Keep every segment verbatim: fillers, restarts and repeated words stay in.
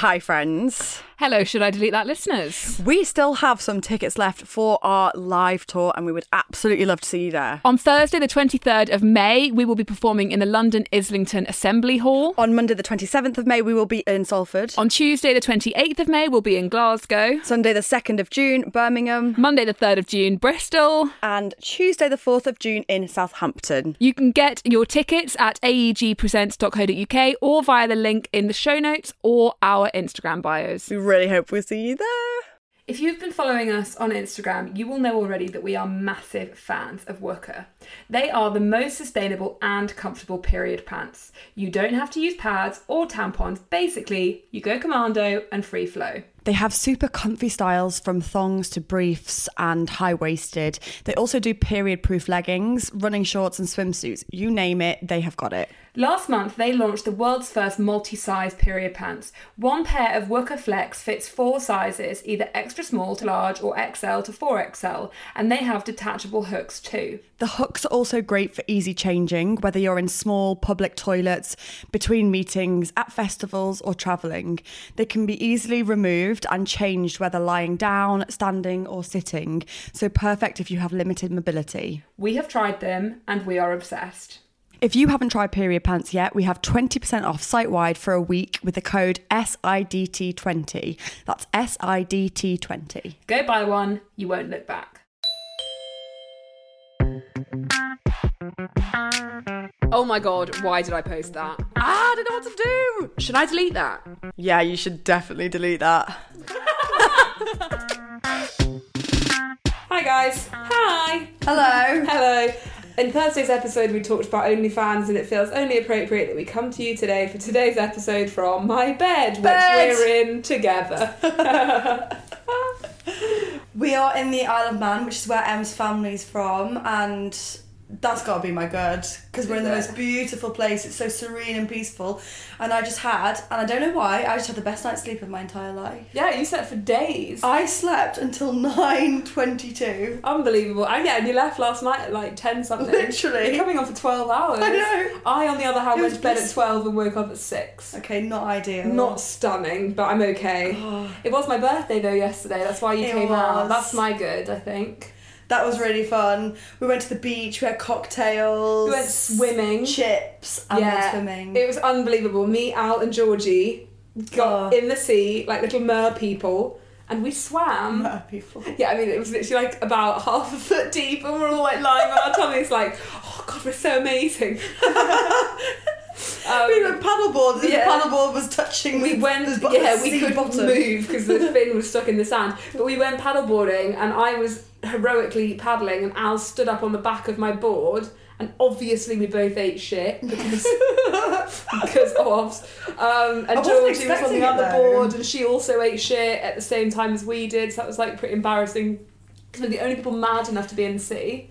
Hi, friends. Hello, should I delete that, listeners? We still have some tickets left for our live tour and we would absolutely love to see you there. On Thursday, the twenty-third of May, we will be performing in the London Islington Assembly Hall. On Monday, the twenty-seventh of May, we will be in Salford. On Tuesday, the twenty-eighth of May, we'll be in Glasgow. Sunday, the second of June, Birmingham. Monday, the third of June, Bristol. And Tuesday, the fourth of June, in Southampton. You can get your tickets at a e g presents dot co dot u k or via the link in the show notes or our Instagram bios. We really hope we'll see you there. If you've been following us on Instagram, you will know already that we are massive fans of Wooker. They are the most sustainable and comfortable period pants. You don't have to use pads or tampons. Basically, you go commando and free flow. They have super comfy styles from thongs to briefs and high-waisted. They also do period-proof leggings, running shorts and swimsuits. You name it, they have got it. Last month, they launched the world's first multi-size period pants. One pair of Wooker Flex fits four sizes, either extra small to large or X L to four X L, and they have detachable hooks too. The hooks are also great for easy changing, whether you're in small public toilets, between meetings, at festivals or travelling. They can be easily removed and changed whether lying down, standing or sitting, so perfect if you have limited mobility. We have tried them and we are obsessed. If you haven't tried period pants yet, we have twenty percent off site-wide for a week with the code S I D T twenty. That's S I D T twenty. Go buy one, you won't look back. Oh my god, why did I post that? Ah, I don't know what to do. Should I delete that? Yeah, you should definitely delete that. Hi guys. Hi. Hello. Hello. In Thursday's episode, we talked about OnlyFans, and it feels only appropriate that we come to you today for today's episode from my bed, Bed. which we're in together. We are in the Isle of Man, which is where Em's family's from, and that's got to be my good, because we're in the most beautiful place. It's so serene and peaceful, and I just had, and I don't know why, I just had the best night's sleep of my entire life. Yeah, you slept for days. I slept until nine twenty-two. Unbelievable. And yeah, and you left last night at like ten something. Literally. You're coming on for twelve hours. I know. I, on the other hand, It went was to bed bliss- at twelve and woke up at six. Okay, not ideal. Not stunning, but I'm okay. Oh. It was my birthday though yesterday, that's why you It came out. was. That's my good, I think. That was really fun. We went to the beach, we had cocktails. We went swimming. Chips and Yeah, swimming. it was unbelievable. Me, Al and Georgie got Oh. in the sea like little mer people and we swam. Mer people. Yeah, I mean, it was literally like about half a foot deep and we're all like lying on our tummies like, oh God, we're so amazing. Um, We went paddleboard, and yeah. the paddleboard was touching we the, went, the, the yeah, we sea couldn't bottom. move because the fin was stuck in the sand. But we went paddleboarding and I was heroically paddling and Al stood up on the back of my board and obviously we both ate shit because because of um, and wasn't Georgie was on expecting the it, other though. board and she also ate shit at the same time as we did, so that was like pretty embarrassing because we're the only people mad enough to be in the sea.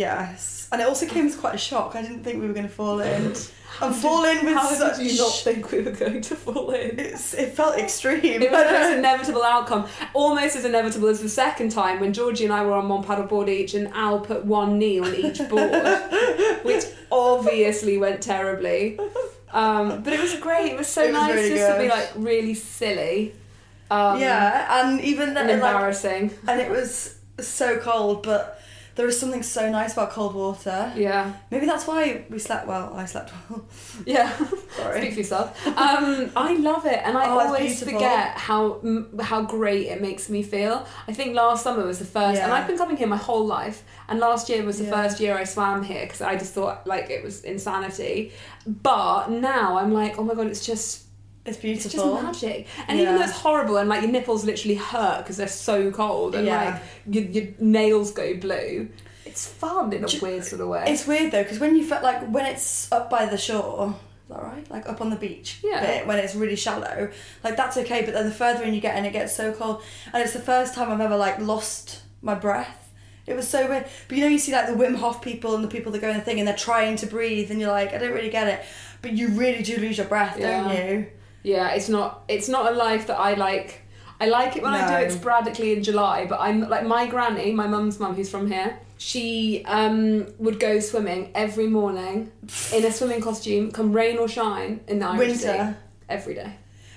Yes, and it also came as quite a shock. I didn't think we were going to fall in. And fall in with How such... did you not think we were going to fall in? It's, it felt extreme. It was the most inevitable outcome. Almost as inevitable as the second time when Georgie and I were on one paddleboard each and Al put one knee on each board, which obviously went terribly. Um, but it was great. It was so It was nice really just to be good. like really silly. Um, Yeah, and even then, and like, embarrassing. and it was so cold, but there was something so nice about cold water. Yeah. Maybe that's why we slept well. I slept well. Yeah. Sorry. Speak for yourself. Um, I love it, and I Oh, it's always beautiful. forget how m- how great it makes me feel. I think last summer was the first, and Yeah. I've been coming here my whole life. And last year was the Yeah. first year I swam here because I just thought like it was insanity. But now I'm like, oh my god, it's just. It's It's beautiful. just magic. And even Yeah. though it's horrible and like your nipples literally hurt because they're so cold and Yeah. like your, your nails go blue, it's fun in a Ju- weird sort of way. It's weird though, because when you felt like when it's up by the shore, is that right? Like up on the beach Yeah. bit, when it's really shallow, like that's okay. But then the further in you get, and it gets so cold, and it's the first time I've ever like lost my breath. It was so weird. But you know, you see like the Wim Hof people and the people that go in the thing, and they're trying to breathe, and you're like, I don't really get it. But you really do lose your breath, Yeah. don't you? Yeah, it's not it's not a life that I like. I like it when I do it No. sporadically in July, but I'm like my granny, my mum's mum who's from here, she um would go swimming every morning in a swimming costume, come rain or shine, in the Irish Sea, Winter. every day.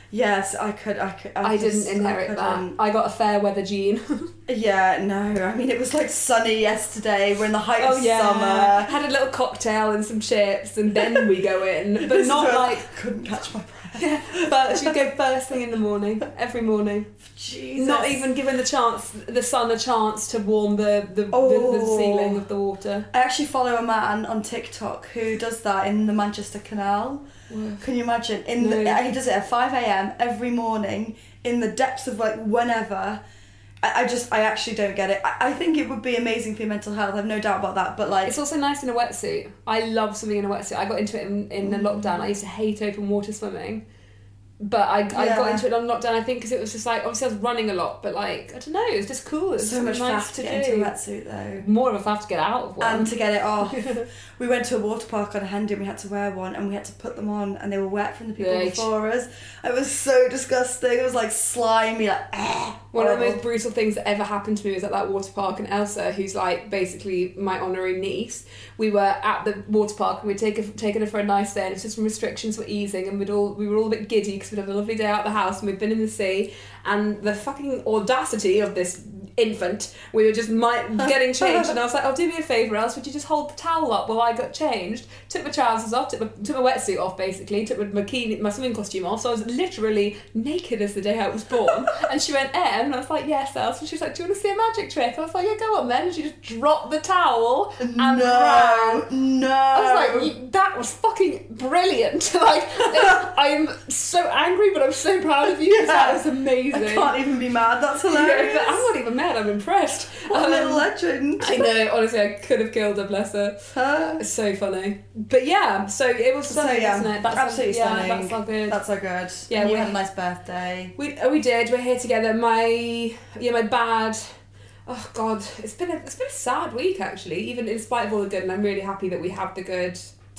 Yes, I could. I could. I, I just, didn't inherit I that. couldn't. I got a fair weather gene. Yeah, no. I mean, it was like sunny yesterday. We're in the height Oh of yeah, summer. had a little cocktail and some chips, and then we go in. But This not is where I like, couldn't catch my breath. yeah. But she'd go first thing in the morning, every morning. Jesus. Not even given the chance, the sun a chance to warm the the, the, the Oh. ceiling of the water. I actually follow a man on TikTok who does that in the Manchester Canal. Can you imagine? In No. the, he does it at five a.m. every morning in the depths of like whenever. I, I just, I actually don't get it. I, I think it would be amazing for your mental health. I've no doubt about that. But like, It's also nice in a wetsuit. I love swimming in a wetsuit. I got into it in, in the lockdown. I used to hate open water swimming. But I, I Yeah. got into it on lockdown, I think, because it was just like, obviously I was running a lot, but like, I don't know, it was just cool. It was so much nice faff to to get do. into a wetsuit though. More of a faff to get out of one. And to get it off. We went to a water park on a Hendy and we had to wear one and we had to put them on and they were wet from the people Right. before us. It was so disgusting. It was like slimy, like eh, One of the horrible. most brutal things that ever happened to me was at that water park, and Elsa, who's like basically my honorary niece, we were at the water park and we'd taken taken her for a nice day, and it's just when restrictions were easing and we'd all we were all a bit giddy because we'd had a lovely day out of the house and we'd been in the sea, and the fucking audacity of this infant, we were just my, getting changed, and I was like, oh, do me a favour, else would you just hold the towel up while I got changed? Took my trousers off, took my, took my wetsuit off basically, took my bikini, my swimming costume off, so I was literally naked as the day I was born. And she went, Em, and I was like, yes, Else. And she was like, do you want to see a magic trick? I was like, yeah, go on then. And she just dropped the towel and no, ran. no. I was like, you, that was fucking brilliant. Like, I'm so angry, but I'm so proud of you. Yeah. That was amazing. I can't even be mad. That's Yeah, hilarious. but I'm not even mad. I'm impressed. What a Um, little legend. I know. Honestly, I could have killed her. Bless her. Huh? It's so funny. But yeah, so it was So stunning, yeah, wasn't it? That's absolutely all, stunning. Yeah, that's all good. That's so good. Yeah, And you we- had a nice birthday. We oh, we did. We're here together. My yeah, my bad. Oh God, it's been a it's been a sad week actually. Even in spite of all the good, and I'm really happy that we have the good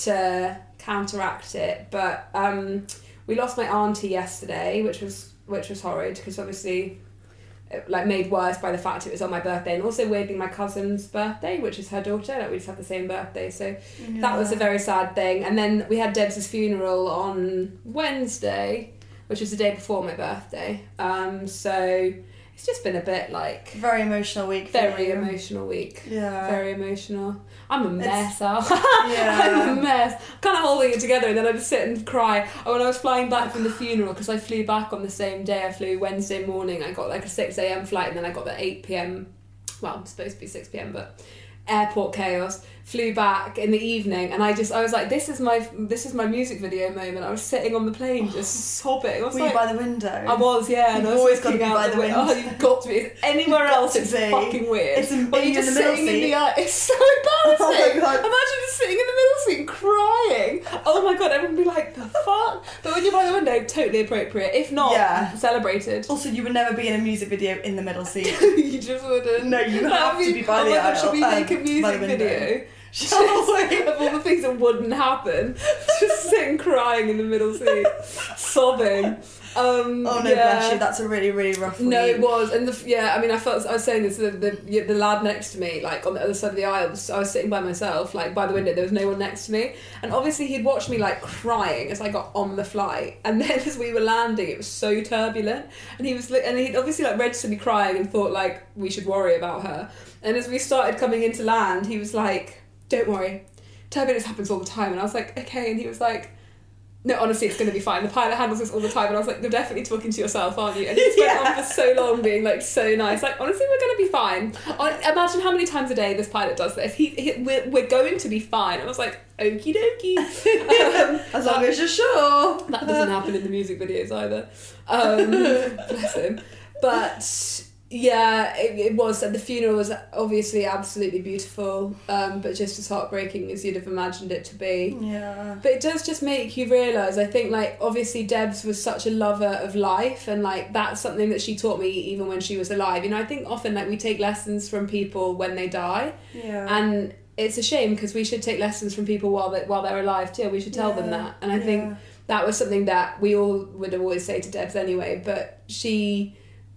to counteract it. But um, we lost my auntie yesterday, which was which was horrid because obviously, it, like made worse by the fact it was on my birthday, and also weirdly my cousin's birthday, which is her daughter. Like we just have the same birthday, so that was a very sad thing. And then we had Deb's funeral on Wednesday, which was the day before my birthday. Um, so it's just been a bit like very emotional week. for very you. emotional week. Yeah. Very emotional. I'm a mess, It's- Al. Yeah. I'm a mess. Kind of holding it together, and then I just sit and cry. And when I was flying back from the funeral, because I flew back on the same day, I flew Wednesday morning. I got like a six a.m. flight, and then I got the eight p.m. Well, it's supposed to be six p.m. but airport chaos. Flew back in the evening, and I just I was like, this is my this is my music video moment. I was sitting on the plane just sobbing. I was Were like, you by the window? I was, yeah. And You've I was always got to looking be out by the the window. window. Oh, you've got to be. Anywhere You've got else, to it's be. fucking weird. It's in- when are you're you in just the middle sitting in seat? the air, it's so embarrassing. Oh my God. Imagine just sitting in the middle seat and crying. Oh my God, everyone would be like, the fuck? But when you're by the window, totally appropriate. If not, Yeah. celebrated. Also, you would never be in a music video in the middle seat. You just wouldn't. No, you That'd have to be by oh the my God, aisle, should we um, make a by music the window. video? Shall we? Of all the things that wouldn't happen, just sitting crying in the middle seat, sobbing. Um, Oh no, yeah. bless you. That's a really, really rough week. No, it was, and the yeah. I mean, I felt I was saying this. The, the yeah, the lad next to me, like on the other side of the aisle, was- I was sitting by myself, like by the window. There was no one next to me, and obviously he'd watched me like crying as I got on the flight, and then as we were landing, it was so turbulent, and he was li- and he'd obviously like registered me crying and thought like we should worry about her. And as we started coming into land, he was like, "Don't worry, turbulence happens all the time." And I was like, "Okay," and he was like, no, honestly, it's going to be fine. The pilot handles this all the time. And I was like, you're definitely talking to yourself, aren't you? And he just went Yeah. on for so long being like so nice. Like, honestly, we're going to be fine. Hon- Imagine how many times a day this pilot does this. He, he we're, we're going to be fine. I was like, okie dokie. Um, As long as you're sure. that doesn't happen in the music videos either. Um, bless him. But yeah, it, it was. And the funeral was obviously absolutely beautiful, um, but just as heartbreaking as you'd have imagined it to be. Yeah. But it does just make you realise, I think, like, obviously Debs was such a lover of life, and, like, that's something that she taught me even when she was alive. You know, I think often, like, we take lessons from people when they die, Yeah. and it's a shame because we should take lessons from people while, they, while they're alive too. We should tell them Yeah. that. And I Yeah. think that was something that we all would always say to Debs anyway, but she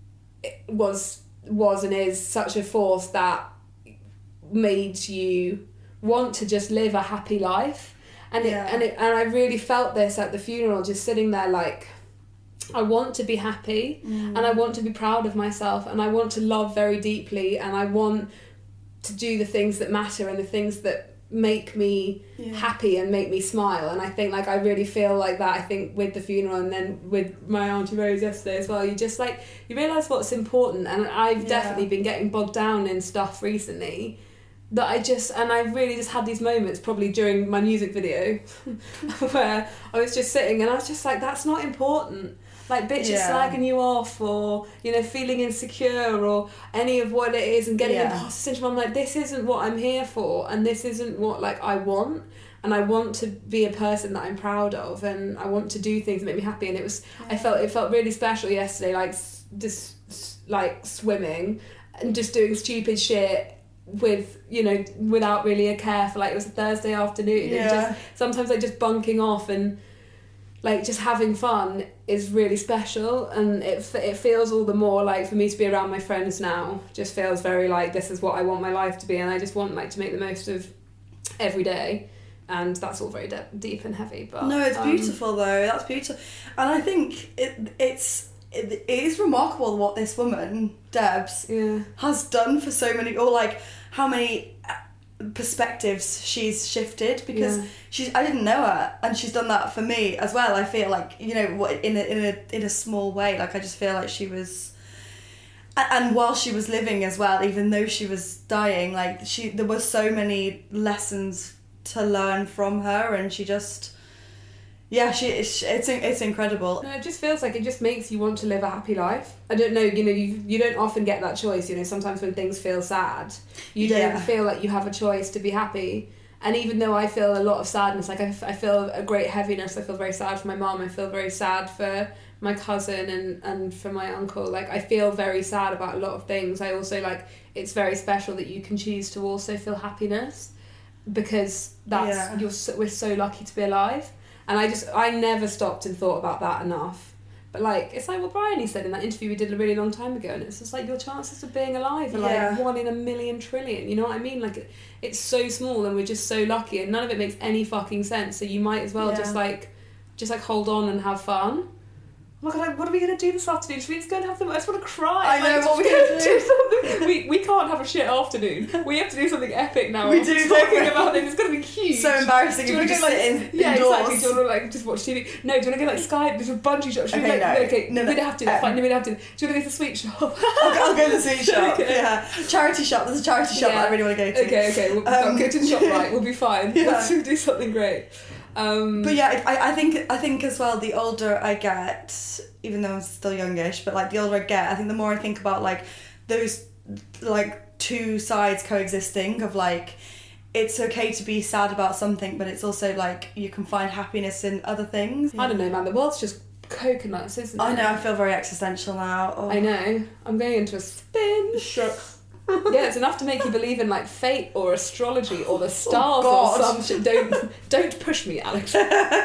was was and is such a force that made you want to just live a happy life. And it, Yeah. and it and I really felt this at the funeral, just sitting there like I want to be happy mm. and I want to be proud of myself and I want to love very deeply and I want to do the things that matter and the things that make me yeah. happy and make me smile. And I think like I really feel like that I think with the funeral and then with my Auntie Rose yesterday as well, you just like you realise what's important. And I've yeah. definitely been getting bogged down in stuff recently that I just and I've really just had these moments probably during my music video where I was just sitting and I was just like, that's not important. Like bitches yeah. slagging you off or, you know, feeling insecure or any of what it is and getting yeah. imposter syndrome. I'm like, this isn't what I'm here for and this isn't what like I want. And I want to be a person that I'm proud of and I want to do things that make me happy. And it was, yeah. I felt, it felt really special yesterday, like just like swimming and just doing stupid shit with, you know, without really a care for like, it was a Thursday afternoon. Yeah. And just sometimes like just bunking off and like just having fun is really special and it it feels all the more like for me to be around my friends now just feels very like this is what I want my life to be and I just want like to make the most of every day and that's all very de- deep and heavy but no it's um, beautiful though that's beautiful and I think it it's it, it is remarkable what this woman Debs yeah. has done for so many or like how many perspectives she's shifted because yeah. she's I didn't know her and she's done that for me as well. I feel like, you know, what in a in a in a small way, like I just feel like she was and, and while she was living as well, even though she was dying, like she there were so many lessons to learn from her and she just yeah she it's it's, it's incredible. No, it just feels like it just makes you want to live a happy life. I don't know, you know, you you don't often get that choice, you know, sometimes when things feel sad you don't yeah. feel like you have a choice to be happy. And even though I feel a lot of sadness, like I, I feel a great heaviness, I feel very sad for my mum, I feel very sad for my cousin and, and for my uncle, like I feel very sad about a lot of things. I also like it's very special that you can choose to also feel happiness because that's yeah. you're so, we're so lucky to be alive. And I just, I never stopped and thought about that enough. But like, it's like what Bryony said in that interview we did a really long time ago, and it's just like your chances of being alive are yeah. like one in a million trillion, you know what I mean? Like, it, it's so small and we're just so lucky and none of it makes any fucking sense, so you might as well yeah. just like, just like hold on and have fun. Oh my god, what are we going to do this afternoon? Should we just go and have them? I just want to cry. I know, like, what we're going to do. Something. We, we can't have a shit afternoon. We have to do something epic now. We do, talking don't we? about this. It's going to be huge. So embarrassing if we just like, sit in, yeah, indoors. exactly. Do you want to like just watch T V? No, do you want to go like Sky? There's a bungee shot. Should okay, we like, no. okay, no, no, we don't have to. That's um, fine. No, we don't have to. Do you want to go to the sweet shop? I'll, I'll go to the sweet shop. Okay. Yeah, charity shop. There's a charity shop Yeah. that I really want to go to. Okay, okay. We'll Um, go to the shop. Right, we'll be fine. Yeah. Let's do something great. Um, But yeah, I, I think I think as well, the older I get, even though I'm still youngish, but like the older I get, I think the more I think about like those like two sides coexisting of like it's okay to be sad about something, but it's also like you can find happiness in other things. I don't know, man. The world's just coconuts, isn't it? I know. I feel very existential now. Oh. I know. I'm going into a spin. Yeah, it's enough to make you believe in like fate or astrology or the stars Oh, or some shit. Don't don't push me, Alex.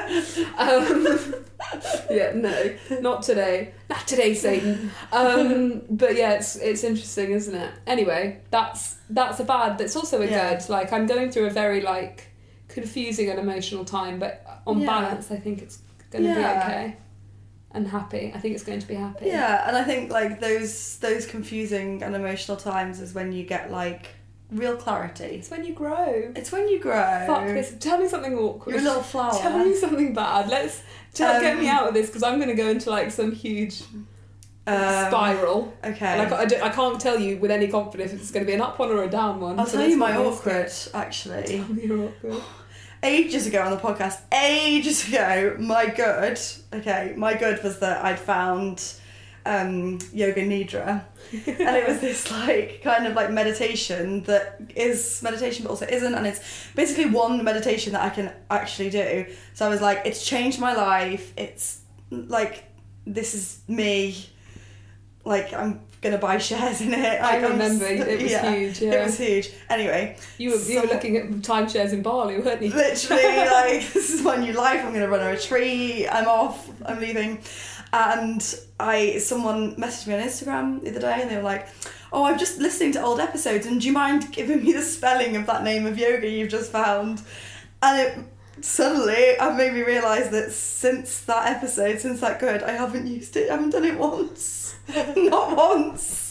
um, yeah, no, not today. Not today, Satan. Um, but yeah, it's it's interesting, isn't it? Anyway, that's that's a bad. That's also a Yeah. good. Like I'm going through a very like confusing and emotional time, but on Yeah. balance, I think it's going to Yeah. be okay. And happy. I think it's going to be happy. Yeah, and I think like those those confusing and emotional times is when you get like real clarity. It's when you grow. It's when you grow. Fuck this. Tell me something awkward. You're a little flower. Tell me something bad. Let's tell, Um, get me out of this because I'm going to go into like some huge Um, spiral. Okay. Like I, don't, I can't tell you with any confidence if it's going to be an up one or a down one. I'll so tell let's you my not risk awkward, it. actually. Tell me your awkward. Ages ago on the podcast, ages ago, my good, okay, my good was that I'd found um, Yoga Nidra. And it was this like kind of like meditation that is meditation but also isn't, and it's basically one meditation that I can actually do. So I was like, it's changed my life, it's like, this is me, like I'm gonna buy shares in it. I Like, I'm remember, s- it was huge, yeah. It was huge. Anyway. You were, you were so- looking at timeshares in Bali, weren't you? Literally, like, this is my new life, I'm going to run a retreat, I'm off, I'm leaving. And I someone messaged me on Instagram the other day and they were like, oh, I'm just listening to old episodes and do you mind giving me the spelling of that name of yoga you've just found? And it suddenly I made me realise that since that episode, since that code, I haven't used it. I haven't done it once. Not once.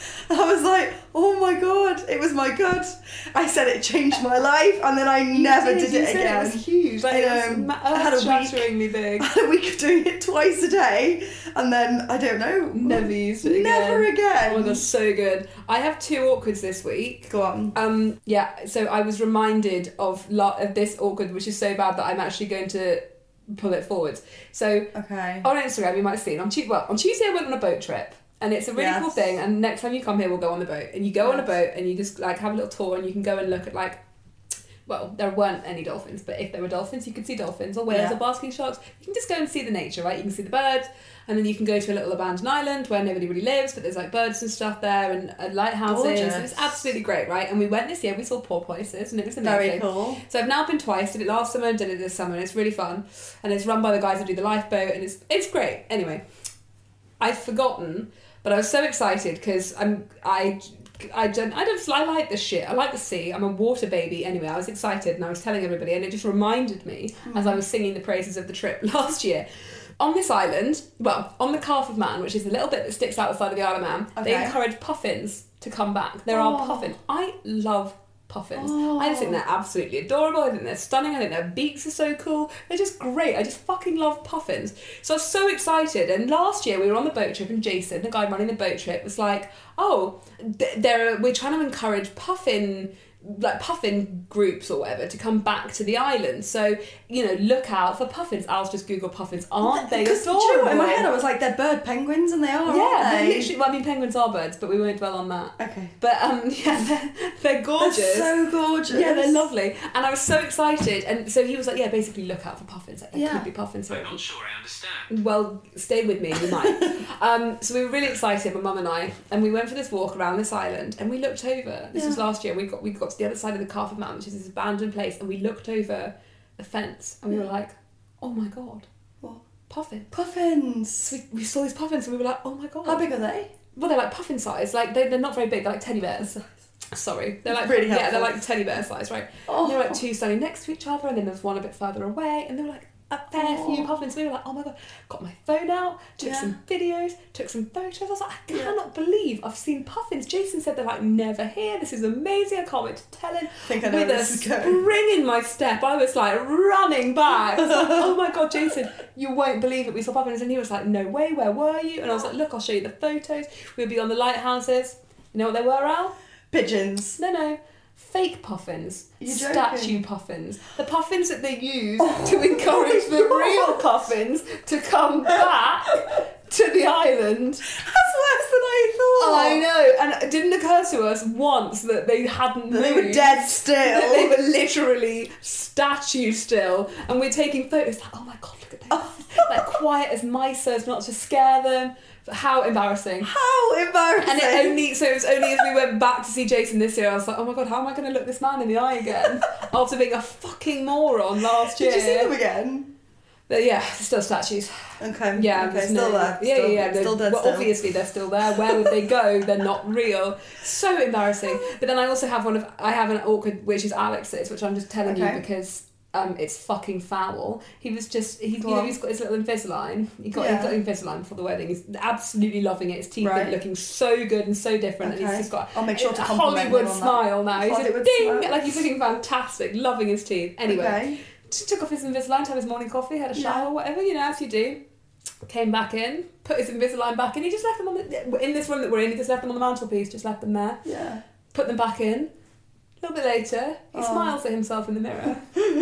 I was like, oh my god, it was my god. I said it changed my life, and then I You never did, did, you it said again. It was huge. Like, I it was know. ma- I had a week. earth-shatteringly big. I had a week of doing it twice a day, and then I don't know. Never used it again. Never again. Oh my god, so good. I have two awkwards this week. Go on. Um, yeah, so I was reminded of lo- of this awkward, which is so bad that I'm actually going to pull it forward. So Okay. on Instagram, you might have seen on Tu- well on Tuesday I went on a boat trip. And it's a really Yes. cool thing. And next time you come here, we'll go on the boat. And you go on a Yes. boat and you just like have a little tour, and you can go and look at like, well, there weren't any dolphins, but if there were dolphins, you could see dolphins or whales Yeah. or basking sharks. You can just go and see the nature, right? You can see the birds, and then you can go to a little abandoned island where nobody really lives, but there's like birds and stuff there, and uh, lighthouses. Gorgeous. And it's absolutely great, right? And we went this year. We saw porpoises, and it was amazing. Very cool. So I've now been twice. Did it last summer and did it this summer, and it's really fun. And it's run by the guys who do the lifeboat, and it's it's great. Anyway, I've forgotten. But I was so excited because I'm I I don't I don't I like this shit. I like the sea. I'm a water baby anyway. I was excited and I was telling everybody, and it just reminded me mm. as I was singing the praises of the trip last year. On this island, well, on the Calf of Man, which is the little bit that sticks out the side of the Isle of Man, okay. they encourage puffins to come back. There oh. are puffins. I love puffins. Oh. I just think they're absolutely adorable. I think they're stunning. I think their beaks are so cool. They're just great. I just fucking love puffins. So I was so excited. And last year we were on the boat trip, and Jason, the guy running the boat trip, was like, "Oh, there we're trying to encourage puffin." like puffin groups or whatever to come back to the island, so you know, look out for puffins. I'll just Google puffins. Aren't they adorable? Do you know what, in my head I was like, they're bird penguins, and they are, yeah, aren't they? literally. Well, I mean, penguins are birds, but we won't dwell on that. Okay. But um, yeah, they're, they're gorgeous. They're so gorgeous. Yeah, they're lovely. And I was so excited, and so he was like, yeah, basically look out for puffins. Like, there Yeah. could be puffins. I'm not sure I understand. Well, stay with me, you might. um, so we were really excited, my mum and I, and we went for this walk around this island, and we looked over. This Yeah. was last year. We got we got to the other side of the Calf of Man, which is this abandoned place, and we looked over the fence, and we were like, oh my god, What? puffin. Puffins. So we, we saw these puffins, and we were like, oh my god. How big are they? Well, they're like puffin size. Like they they're not very big. They're like teddy bears. Sorry, they're like Really yeah, helpful. they're like teddy bear size, right? Oh. And they were like two standing next to each other, and then there was one a bit further away, and they were like a fair Oh. few puffins. We were like, oh my god, got my phone out, took Yeah. some videos, took some photos. I was like, I Yeah. cannot believe I've seen puffins. Jason said they're like never here. This is amazing. I can't wait to tell him. I think I know With where a this is going. spring in my step, I was like running back. I was like, oh my god, Jason, you won't believe it. We saw puffins, and he was like, no way. Where were you? And I was like, look, I'll show you the photos. We'll be on the lighthouses. You know what they were, Al? Pigeons. No, no. Fake puffins. You're Statue joking. puffins. The puffins that they use Oh to encourage my the God. real puffins to come back to the island. That's worse than I thought. I know. And it didn't occur to us once that they hadn't They moved. were dead still. That they were literally statue still. And we're taking photos like, oh my god, look at them. Like quiet as mice so as not to scare them. But how embarrassing. How embarrassing. And it only so it was only as we went back to see Jason this year, I was like, oh my god, how am I going to look this man in the eye again after being a fucking moron last year? Did you see them again? But yeah, they're still statues. Okay. Yeah, Okay, there's still no- there. Yeah, Still, yeah, yeah. Still they're- dead well, still. obviously they're still there. Where would they go? They're not real. So embarrassing. But then I also have one of I have an awkward, which is Alex's, which I'm just telling Okay. you because. Um, it's fucking foul. He was just, he, you Go know, on. he's got his little Invisalign. He got, Yeah. he got Invisalign for the wedding. He's absolutely loving it. His teeth Right. are looking so good and so different. And Okay. he's just got I'll make sure to a compliment Hollywood him on that. smile now. He's Hollywood a ding, smile. like he's looking fantastic, loving his teeth. Anyway, Okay. t- took off his Invisalign to have his morning coffee, had a Yeah. shower, whatever, you know, as you do. Came back in, put his Invisalign back in. He just left them on the, in this room that we're in. He just left them on the mantelpiece. Just left them there. Yeah. Put them back in. A little bit later, he Oh. smiles at himself in the mirror.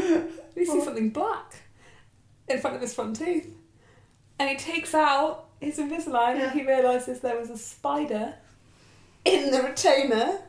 He sees something black in front of his front teeth, and he takes out his Invisalign Yeah. and he realises there was a spider in the retainer,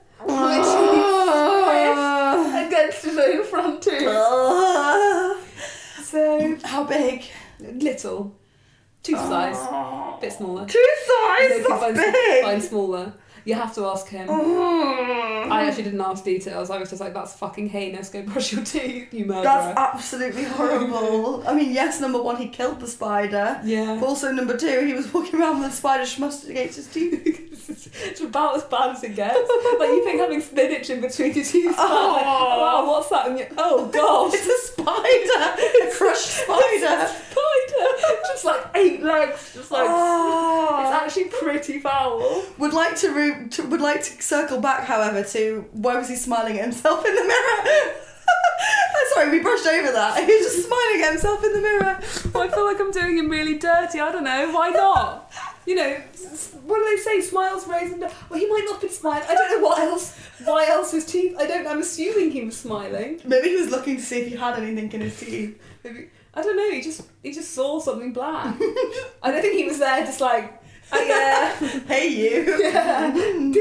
Oh. literally against his own front tooth. Oh. So How big? little, tooth size, Oh. bit smaller. Two size? They can That's find, big. find smaller. You have to ask him. Mm. I actually didn't ask details. I was just like, that's fucking heinous. Go brush your teeth, you murderer. That's absolutely horrible. I mean, yes, number one, he killed the spider. Yeah. But also, number two, he was walking around with a spider smushed against his teeth. It's about as bad as it gets. Like, you think having spinach in between your teeth. Oh. Oh, wow, what's that? And you, oh, gosh. It's a spider. A crushed spider. Spider. Just like eight legs. Just like, Oh. it's actually pretty foul. Would like to, re- to would like to circle back, however, to why was he smiling at himself in the mirror? Sorry, we brushed over that. He was just smiling at himself in the mirror. Well, I feel like I'm doing him really dirty. I don't know. Why not? You know, what do they say? Smiles raise and... Well, he might not have been smiling. I don't know what else. Why else his teeth... I don't... I'm assuming he was smiling. Maybe he was looking to see if he had anything in his teeth. Maybe... I don't know. He just... He just saw something black. I don't think he was there just like... Oh, yeah. Hey, you. Yeah.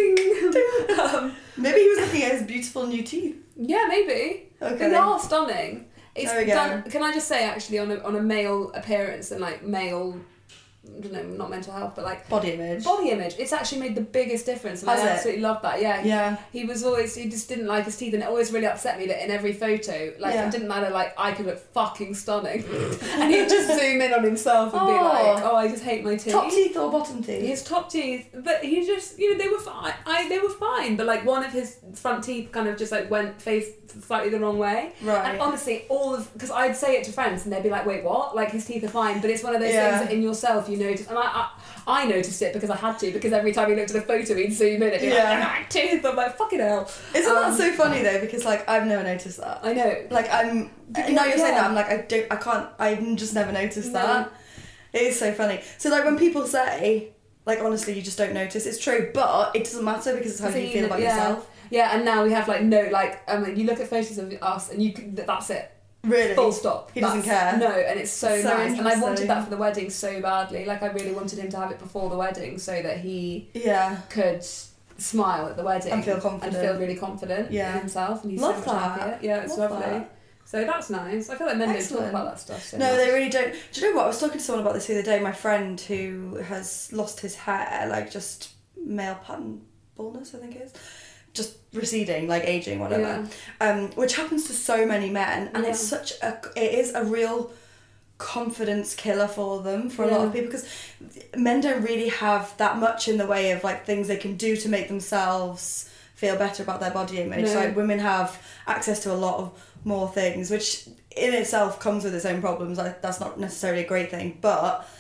Ding. Um, Maybe he was looking at his beautiful new teeth. yeah, maybe. Okay. They are stunning. It's There we go. done. Can I just say, actually, on a on a male appearance and like male, I don't know, not mental health, but like Body image. body image, it's actually made the biggest difference, and Has I it? absolutely love that. Yeah. He, Yeah. he was always he just didn't like his teeth, and it always really upset me that in every photo, like Yeah. it didn't matter, like I could look fucking stunning, and he'd just zoom in on himself and be Oh. like, oh, I just hate my teeth. Top teeth or bottom teeth? His top teeth, but he just, you know, they were fine. I, they were fine, but like one of his front teeth kind of just like went faced slightly the wrong way. Right. And honestly, all of, because I'd say it to friends and they'd be like, wait, what? Like his teeth are fine, but it's one of those Yeah. things that in yourself you notice, and I, I, I noticed it because I had to, because every time he looked at a photo he'd zoom in and be Yeah. like, ah, teeth. I'm like, fucking hell. Isn't Um, that so funny though? Because like I've never noticed that. I know. Like I'm. But Now yeah, you're saying yeah. that, I'm like I don't. I can't. I've just never noticed No. that. It is so funny. So like when people say, like honestly, you just don't notice. It's true, but it doesn't matter because it's how So you you feel know- about yeah. yourself. Yeah, and now we have like no, like, um, you look at photos of us and you can, that's it. Really. Full stop. He doesn't That's- care. No, and it's so, So nice. And I wanted interesting. that for the wedding so badly. Like I really wanted him to have it before the wedding so that he Yeah. could smile at the wedding And feel confident. and feel really confident Yeah. in himself, and he's Love so much that. happier. Yeah, it's Love lovely. that. So that's nice. I feel like men don't talk Excellent. about that stuff. So No, much. they really don't. Do you know what? I was talking to someone about this the other day. My friend who has lost his hair, like just male pattern baldness, I think it is. Just receding, like aging, whatever. Um, which happens to so many men, and it's Yeah. such a. It is a real confidence killer for them, for a lot of Yeah. people, because men don't really have that much in the way of like things they can do to make themselves feel better about their body image. No. Like women have access to a lot of more things, which in itself comes with its own problems. Like that's not necessarily a great thing, but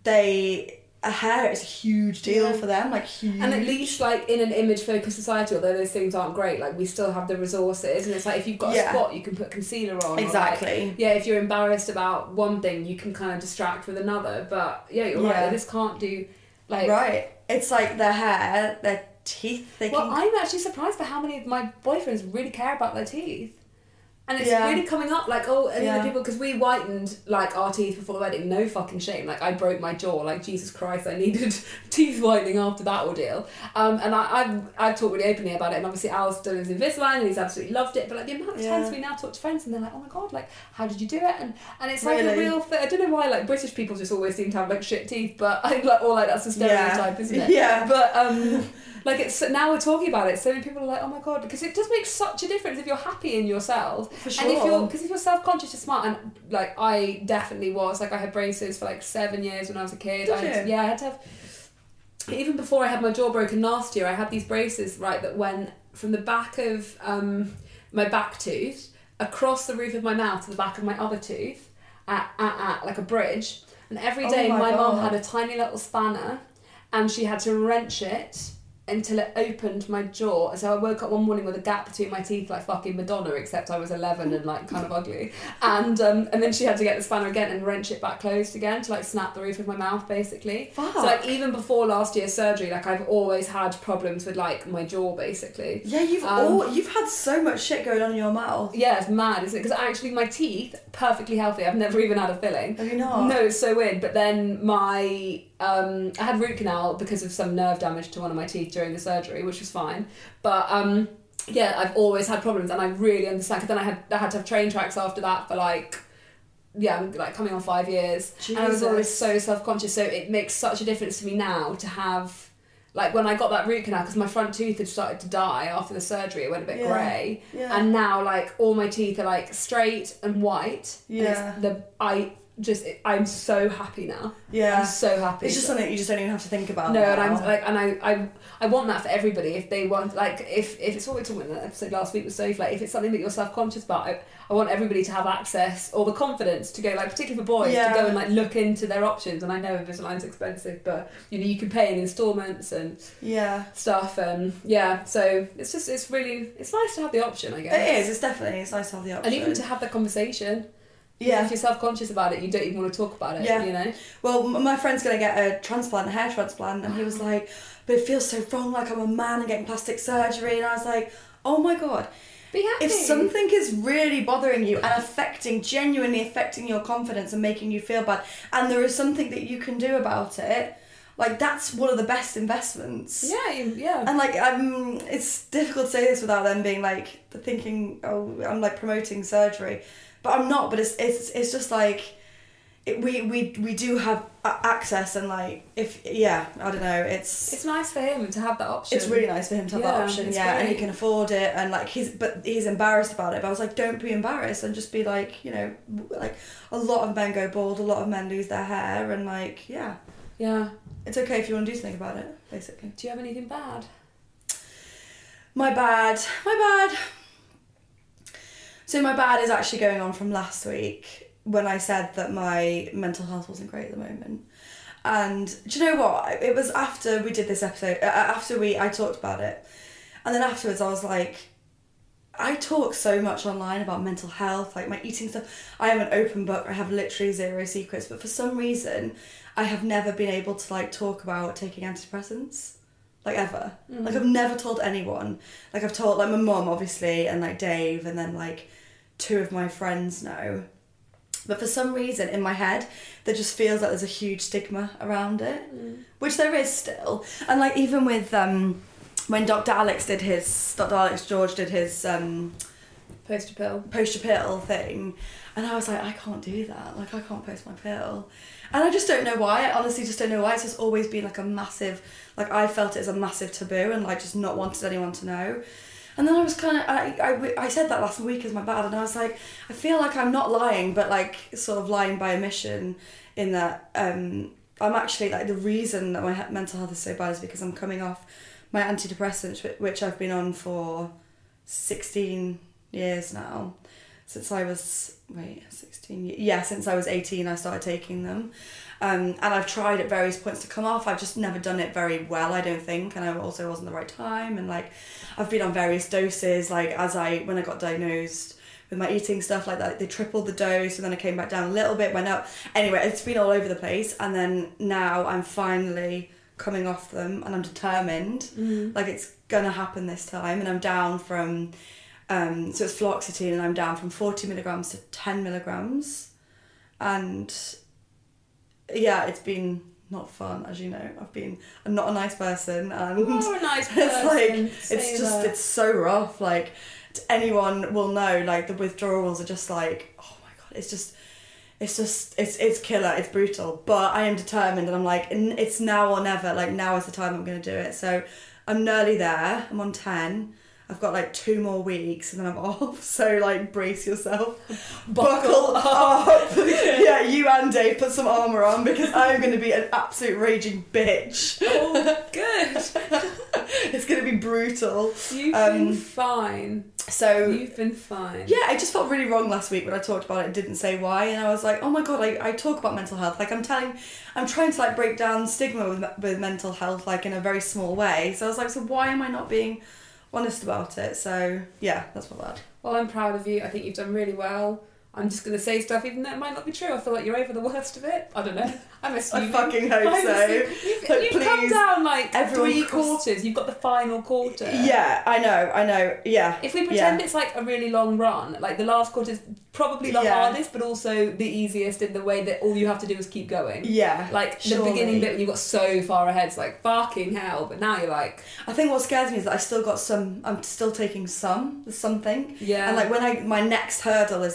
they a hair is a huge deal Yeah. for them, like huge. And at least, like, in an image-focused society, although those things aren't great, like, we still have the resources, and it's like, if you've got a Yeah. spot, you can put concealer on. or, like, Exactly. yeah, if you're embarrassed about one thing, you can kind of distract with another, but, yeah, you're right, Yeah. they just can't do, like... Right. It's like their hair, their teeth, they Well, can... I'm actually surprised by how many of my boyfriends really care about their teeth. And it's Yeah. really coming up, like, oh, and Yeah. the people, because we whitened, like, our teeth before the wedding, no fucking shame. Like, I broke my jaw, like, Jesus Christ, I needed teeth whitening after that ordeal. Um, and I, I've, I've talked really openly about it, and obviously Al's done his Invisalign, and he's absolutely loved it, but, like, the amount of times Yeah. we now talk to friends, and they're like, oh my god, like, how did you do it? And and it's like a Really? real thing. I don't know why, like, British people just always seem to have, like, shit teeth, but, I like, or, like, that's a stereotype, Yeah. isn't it? Yeah. But, um... Like it's now we're talking about it, so many people are like, "Oh my god," because it does make such a difference if you're happy in yourself, For and if you're sure. because if you're self conscious, you're smart. And like I definitely was. Like I had braces for like seven years when I was a kid. Did I had, you? Yeah, I had to have. Even before I had my jaw broken last year, I had these braces right that went from the back of um, my back tooth across the roof of my mouth to the back of my other tooth, at, at, at like a bridge. And every Oh day, my my mum God. had a tiny little spanner, and she had to wrench it until it opened my jaw. So I woke up one morning with a gap between my teeth like fucking Madonna, except I was eleven and like kind of ugly. And um, and then she had to get the spanner again and wrench it back closed again to like snap the roof of my mouth basically. Fuck. So like even before last year's surgery, like I've always had problems with like my jaw basically. Yeah, you've Um, all you've had so much shit going on in your mouth. Yeah, it's mad, isn't it? Because actually my teeth, perfectly healthy. I've never even had a filling. Have you not? No, it's so weird. But then my um, I had root canal because of some nerve damage to one of my teeth during the surgery, which was fine. But um, yeah, I've always had problems, and I really understand. Because then I had I had to have train tracks after that for like yeah, like coming on five years, and I was always Jesus. so self conscious. So it makes such a difference to me now to have like when I got that root canal, because my front tooth had started to die after the surgery, it went a bit Yeah. grey, Yeah. and now like all my teeth are like straight and white. Yeah. And it's the I just I'm so happy now. Yeah. I'm so happy. It's just something you just don't even have to think about. No, now. and I'm like, and I, I, I want that for everybody. If they want, like, if, if it's what we were talking about in the episode last week with Sophie, like, if it's something that you're self conscious about, I, I want everybody to have access or the confidence to go, like, particularly for boys, Yeah. to go and like look into their options. And I know Invisalign's expensive, but you know you can pay in instalments and Yeah. stuff, and yeah. So it's just it's really it's nice to have the option, I guess. It is. It's definitely. It's nice to have the option. and even to have the conversation. Yeah. If you're self conscious about it, you don't even want to talk about it. Yeah. You know. Well, m- my friend's gonna get a transplant, a hair transplant, and he was like, "But it feels so wrong. Like I'm a man and getting plastic surgery." And I was like, "Oh my god." Be happy. If something is really bothering you and affecting, genuinely affecting your confidence and making you feel bad, and there is something that you can do about it, like that's one of the best investments. Yeah. You, yeah. And like, I'm, it's difficult to say this without them being like thinking, oh, I'm like promoting surgery, but I'm not. But it's it's it's just like, it, we we we do have a- access, and like if yeah, I don't know, it's. It's nice for him to have that option. It's really nice for him to have that Yeah, option, it's yeah, and he great. can afford it, and like he's, but he's embarrassed about it. But I was like, don't be embarrassed, and just be like, you know, like a lot of men go bald, a lot of men lose their hair, and like, yeah, Yeah. it's okay if you want to do something about it, basically. Do you have anything bad? My bad, my bad. So my bad is actually going on from last week when I said that my mental health wasn't great at the moment. And do you know what? It was after we did this episode, uh, after we I talked about it. And then afterwards I was like, I talk so much online about mental health, like my eating stuff. I am an open book. I have literally zero secrets. But for some reason, I have never been able to like talk about taking antidepressants. Like ever. Mm. Like I've never told anyone. Like I've told like my mum obviously, and like Dave, and then like two of my friends know. But for some reason in my head there just feels like there's a huge stigma around it. Mm. Which there is still. And like even with um when Doctor Alex did his Doctor Alex George did his um Poster pill. post your pill thing, and I was like, I can't do that, like I can't post my pill. And I just don't know why. I honestly just don't know why. It's just always been like a massive, like I felt it as a massive taboo, and like just not wanted anyone to know. And then I was kind of, I, I, I said that last week as my bad, and I was like, I feel like I'm not lying, but like sort of lying by omission, in that um, I'm actually like, the reason that my he- mental health is so bad is because I'm coming off my antidepressants, wh- which I've been on for sixteen years now. Since I was, wait, sixteen, ye- yeah, since I was eighteen I started taking them. Um, and I've tried at various points to come off. I've just never done it very well, I don't think, and I also wasn't the right time. And like, I've been on various doses. Like as I when I got diagnosed with my eating stuff like that, they tripled the dose, and then I came back down a little bit, went up. Anyway, it's been all over the place, and then now I'm finally coming off them, and I'm determined. Mm. Like it's gonna happen this time, and I'm down from. Um, so it's fluoxetine, and I'm down from forty milligrams to ten milligrams, and yeah, it's been not fun, as you know. I've been I'm not a nice person, and You are a nice person. it's like Say it's just that. it's so rough. Like anyone will know, like the withdrawals are just like, oh my god, it's just it's just it's it's killer, it's brutal. But I am determined, and I'm like, n- it's now or never. Like now is the time I'm going to do it. So I'm nearly there. I'm on ten. I've got like two more weeks and then I'm off. So like brace yourself. Buckle, up. Yeah, you and Dave put some armour on, because I'm going to be an absolute raging bitch. Oh, good. It's going to be brutal. You've Um, been fine. So You've been fine. yeah, I just felt really wrong last week when I talked about it and didn't say why, and I was like, oh my god, I, I talk about mental health, like I'm telling, I'm trying to like break down stigma with, with mental health, like in a very small way. So I was like, so why am I not being honest about it? So yeah, that's my bad. Well, I'm proud of you. I think you've done really well. I'm just going to say stuff even though it might not be true. I feel like you're over the worst of it. I don't know. I'm assuming. I fucking hope I'm so. assuming- You've, Like, you've come please, down like everyone three cross- quarters. You've got the final quarter. Yeah, I know, I know, yeah. If we pretend yeah. it's like a really long run, like the last quarter is probably the Yeah. hardest, but also the easiest in the way that all you have to do is keep going. Yeah, Like the surely. beginning bit when you got so far ahead, it's like fucking hell. But now you're like, I think what scares me is that I still got some, I'm still taking some, there's something. yeah. And like when I, my next hurdle is like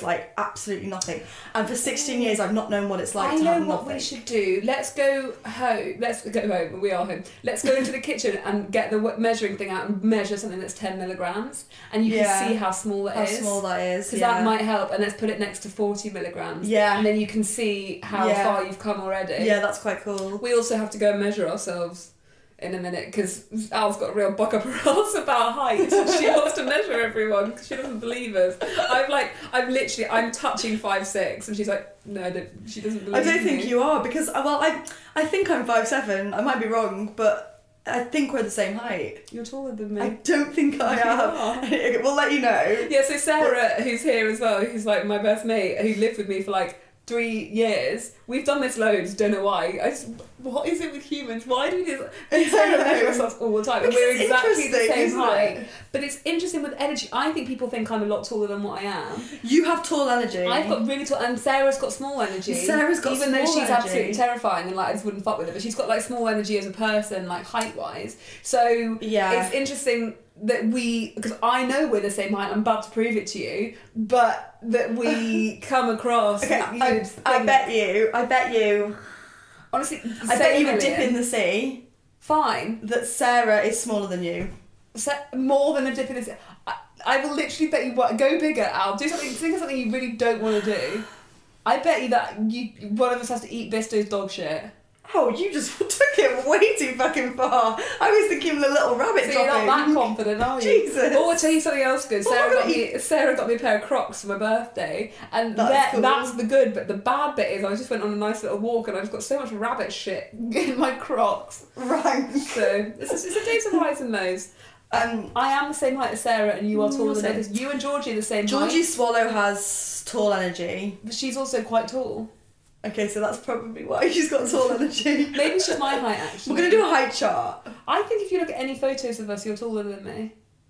absolutely nothing. And for sixteen years, I've not known what it's like I to know have what nothing. we should do. Let's go home. Let's go home. We are home. Let's go into the kitchen and get the w- measuring thing out and measure something that's ten milligrams, and you Yeah. can see how small that How is. small that is, Because yeah. that might help. And let's put it next to forty milligrams. Yeah. And then you can see how Yeah. far you've come already. Yeah, that's quite cool. We also have to go and measure ourselves in a minute because Al's got a real buck up her arse about height. She wants to measure everyone because she doesn't believe us. I'm like, I'm literally, I'm touching five six, and she's like, no, I don't, she doesn't believe I don't me. think you are because well, I I think I'm five seven. I might be wrong, but I think we're the same height. You're taller than me. I don't think I You am. are. Okay, we'll let you know. Yeah, so Sarah, who's here as well, who's like my best mate, who lived with me for like three years. We've done this loads, don't know why. I just, what is it with humans? Why do we do this? Sarah measure ourselves all the time, and Because we're it's exactly the interesting, same isn't height. it? But it's interesting with energy. I think people think I'm a lot taller than what I am. You have tall energy. I've got really tall, and Sarah's got small energy. Sarah's got even though small she's energy. absolutely terrifying and like I just wouldn't fuck with her, but she's got like small energy as a person, like height wise. So Yeah. it's interesting that we, because I know we're the same height. I'm about to prove it to you, but that we come across. Okay, that you I, would I think- bet you. I bet you. Honestly, I bet you would dip in the sea. Fine. That Sarah is smaller than you. Se- more than a dip in the sea. I, I will literally bet you what. Go bigger, Al. Do something. Think of something you really don't want to do. I bet you that you one of us has to eat Bisto's dog shit. Oh, you just took it way too fucking far. I was thinking the little rabbit So you're dropping. not that confident, are you? Jesus. Oh, I'll tell you something else good. What Sarah am I got gonna me. Sarah got me a pair of Crocs for my birthday, and That's that, cool. that's the good. But the bad bit is, I just went on a nice little walk, and I just got so much rabbit shit in my Crocs. Right. So it's a, it's a days of highs and lows. Um, I am the same height as Sarah, and you are taller than Same. her. 'Cause you and Georgie are the same Georgie height. Swallow has tall energy. But she's also quite tall. Okay, so that's probably why she's got tall energy. Maybe she's my height, actually. We're gonna do a height chart. I think if you look at any photos of us, you're taller than me.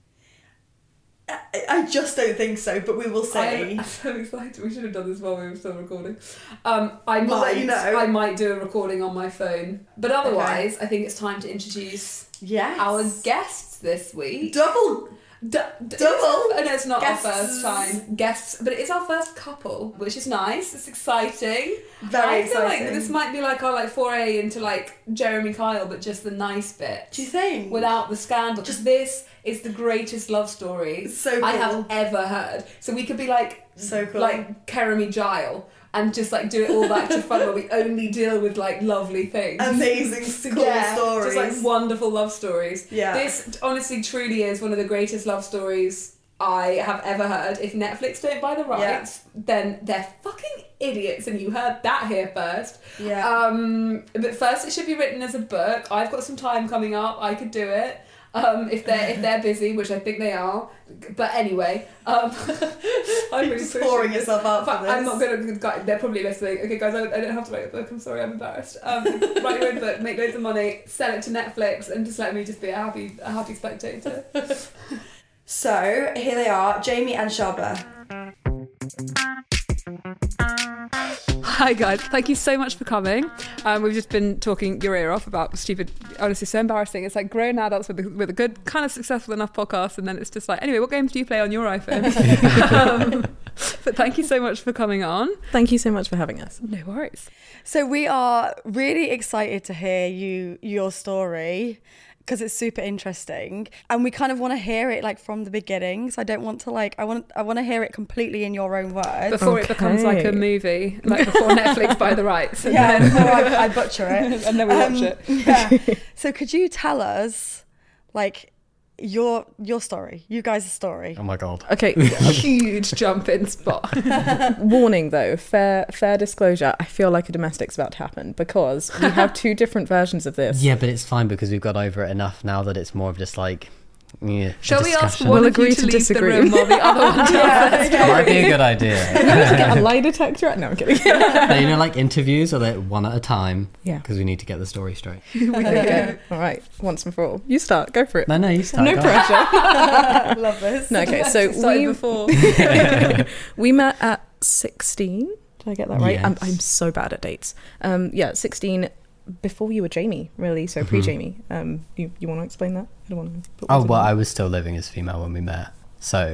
I, I just don't think so, but we will see. I'm so excited. We should have done this while we were still recording. Um, I We'll might, let you know. I might do a recording on my phone. But otherwise, I think it's time to introduce Yes. our guests this week. Double. D- d- Double Oh no, it's not guests. our first time guests, but it is our first couple, which is nice. It's exciting. Very I feel exciting. like this might be like our like foray into like Jeremy Kyle, but just the nice bit. Do you think? Without the scandal. Just this is the greatest love story So I cool. have ever heard. So we could be like So cool. like Keremy Gile and just like do it all back to front where we only deal with like lovely things. Amazing, cool Yeah, stories. just like wonderful love stories. Yeah. This honestly truly is one of the greatest love stories I have ever heard. If Netflix don't buy the rights, then they're fucking idiots, and you heard that here first. Yeah. Um, but first, it should be written as a book. I've got some time coming up. I could do it. Um, if they're if they're busy, which I think they are. But anyway, um, I'm really Just pushing pouring this. yourself out But for this. I'm not gonna. guys, They're probably listening. Okay, guys, I, I don't have to write a book. I'm sorry, I'm embarrassed. Um, write your own book, make loads of money, sell it to Netflix, and just let me just be a happy a happy spectator. So here they are, Jamie and Shaba. Hi guys, thank you so much for coming. Um, we've just been talking your ear off about stupid, honestly so embarrassing. It's like grown adults with a, with a good kind of successful enough podcast, and then it's just like, anyway, what games do you play on your iPhone? um, but thank you so much for coming on. Thank you so much for having us. No worries. So we are really excited to hear you your story because it's super interesting, and we kind of want to hear it like from the beginning. So I don't want to like I want I want to hear it completely in your own words. Before it becomes like a Okay. movie, like before Netflix buy the rights. And yeah, then, before I, I butcher it, and then we watch Um, it. Yeah. So could you tell us like your your story, you guys' story? Oh my god. Okay, Huge jump in spot. warning though, fair fair disclosure, I feel like a domestic's about to happen because we have two different versions of this. Yeah, but it's fine because we've got over it enough now that it's more of just like, yeah. Shall we ask discussion. one We'll of you agree to to leave disagree. the room while the other one does it? Might be a good idea. Get a lie detector out? No, I'm kidding. No, you know, like interviews are like one at a time. Yeah. Because we need to get the story straight. Okay. All right, once and for all. You start, go for it. No, no, you start. No go on. pressure. Love this. No, okay, so Started we, before. we met at sixteen. Did I get that right? I'm, Yes. I'm so bad at dates. Um, yeah, sixteen, before you were Jamie, really, so Mhm. pre-Jamie. Um, you, you want to explain that? I don't want to. Oh, well, I was still living as female when we met. So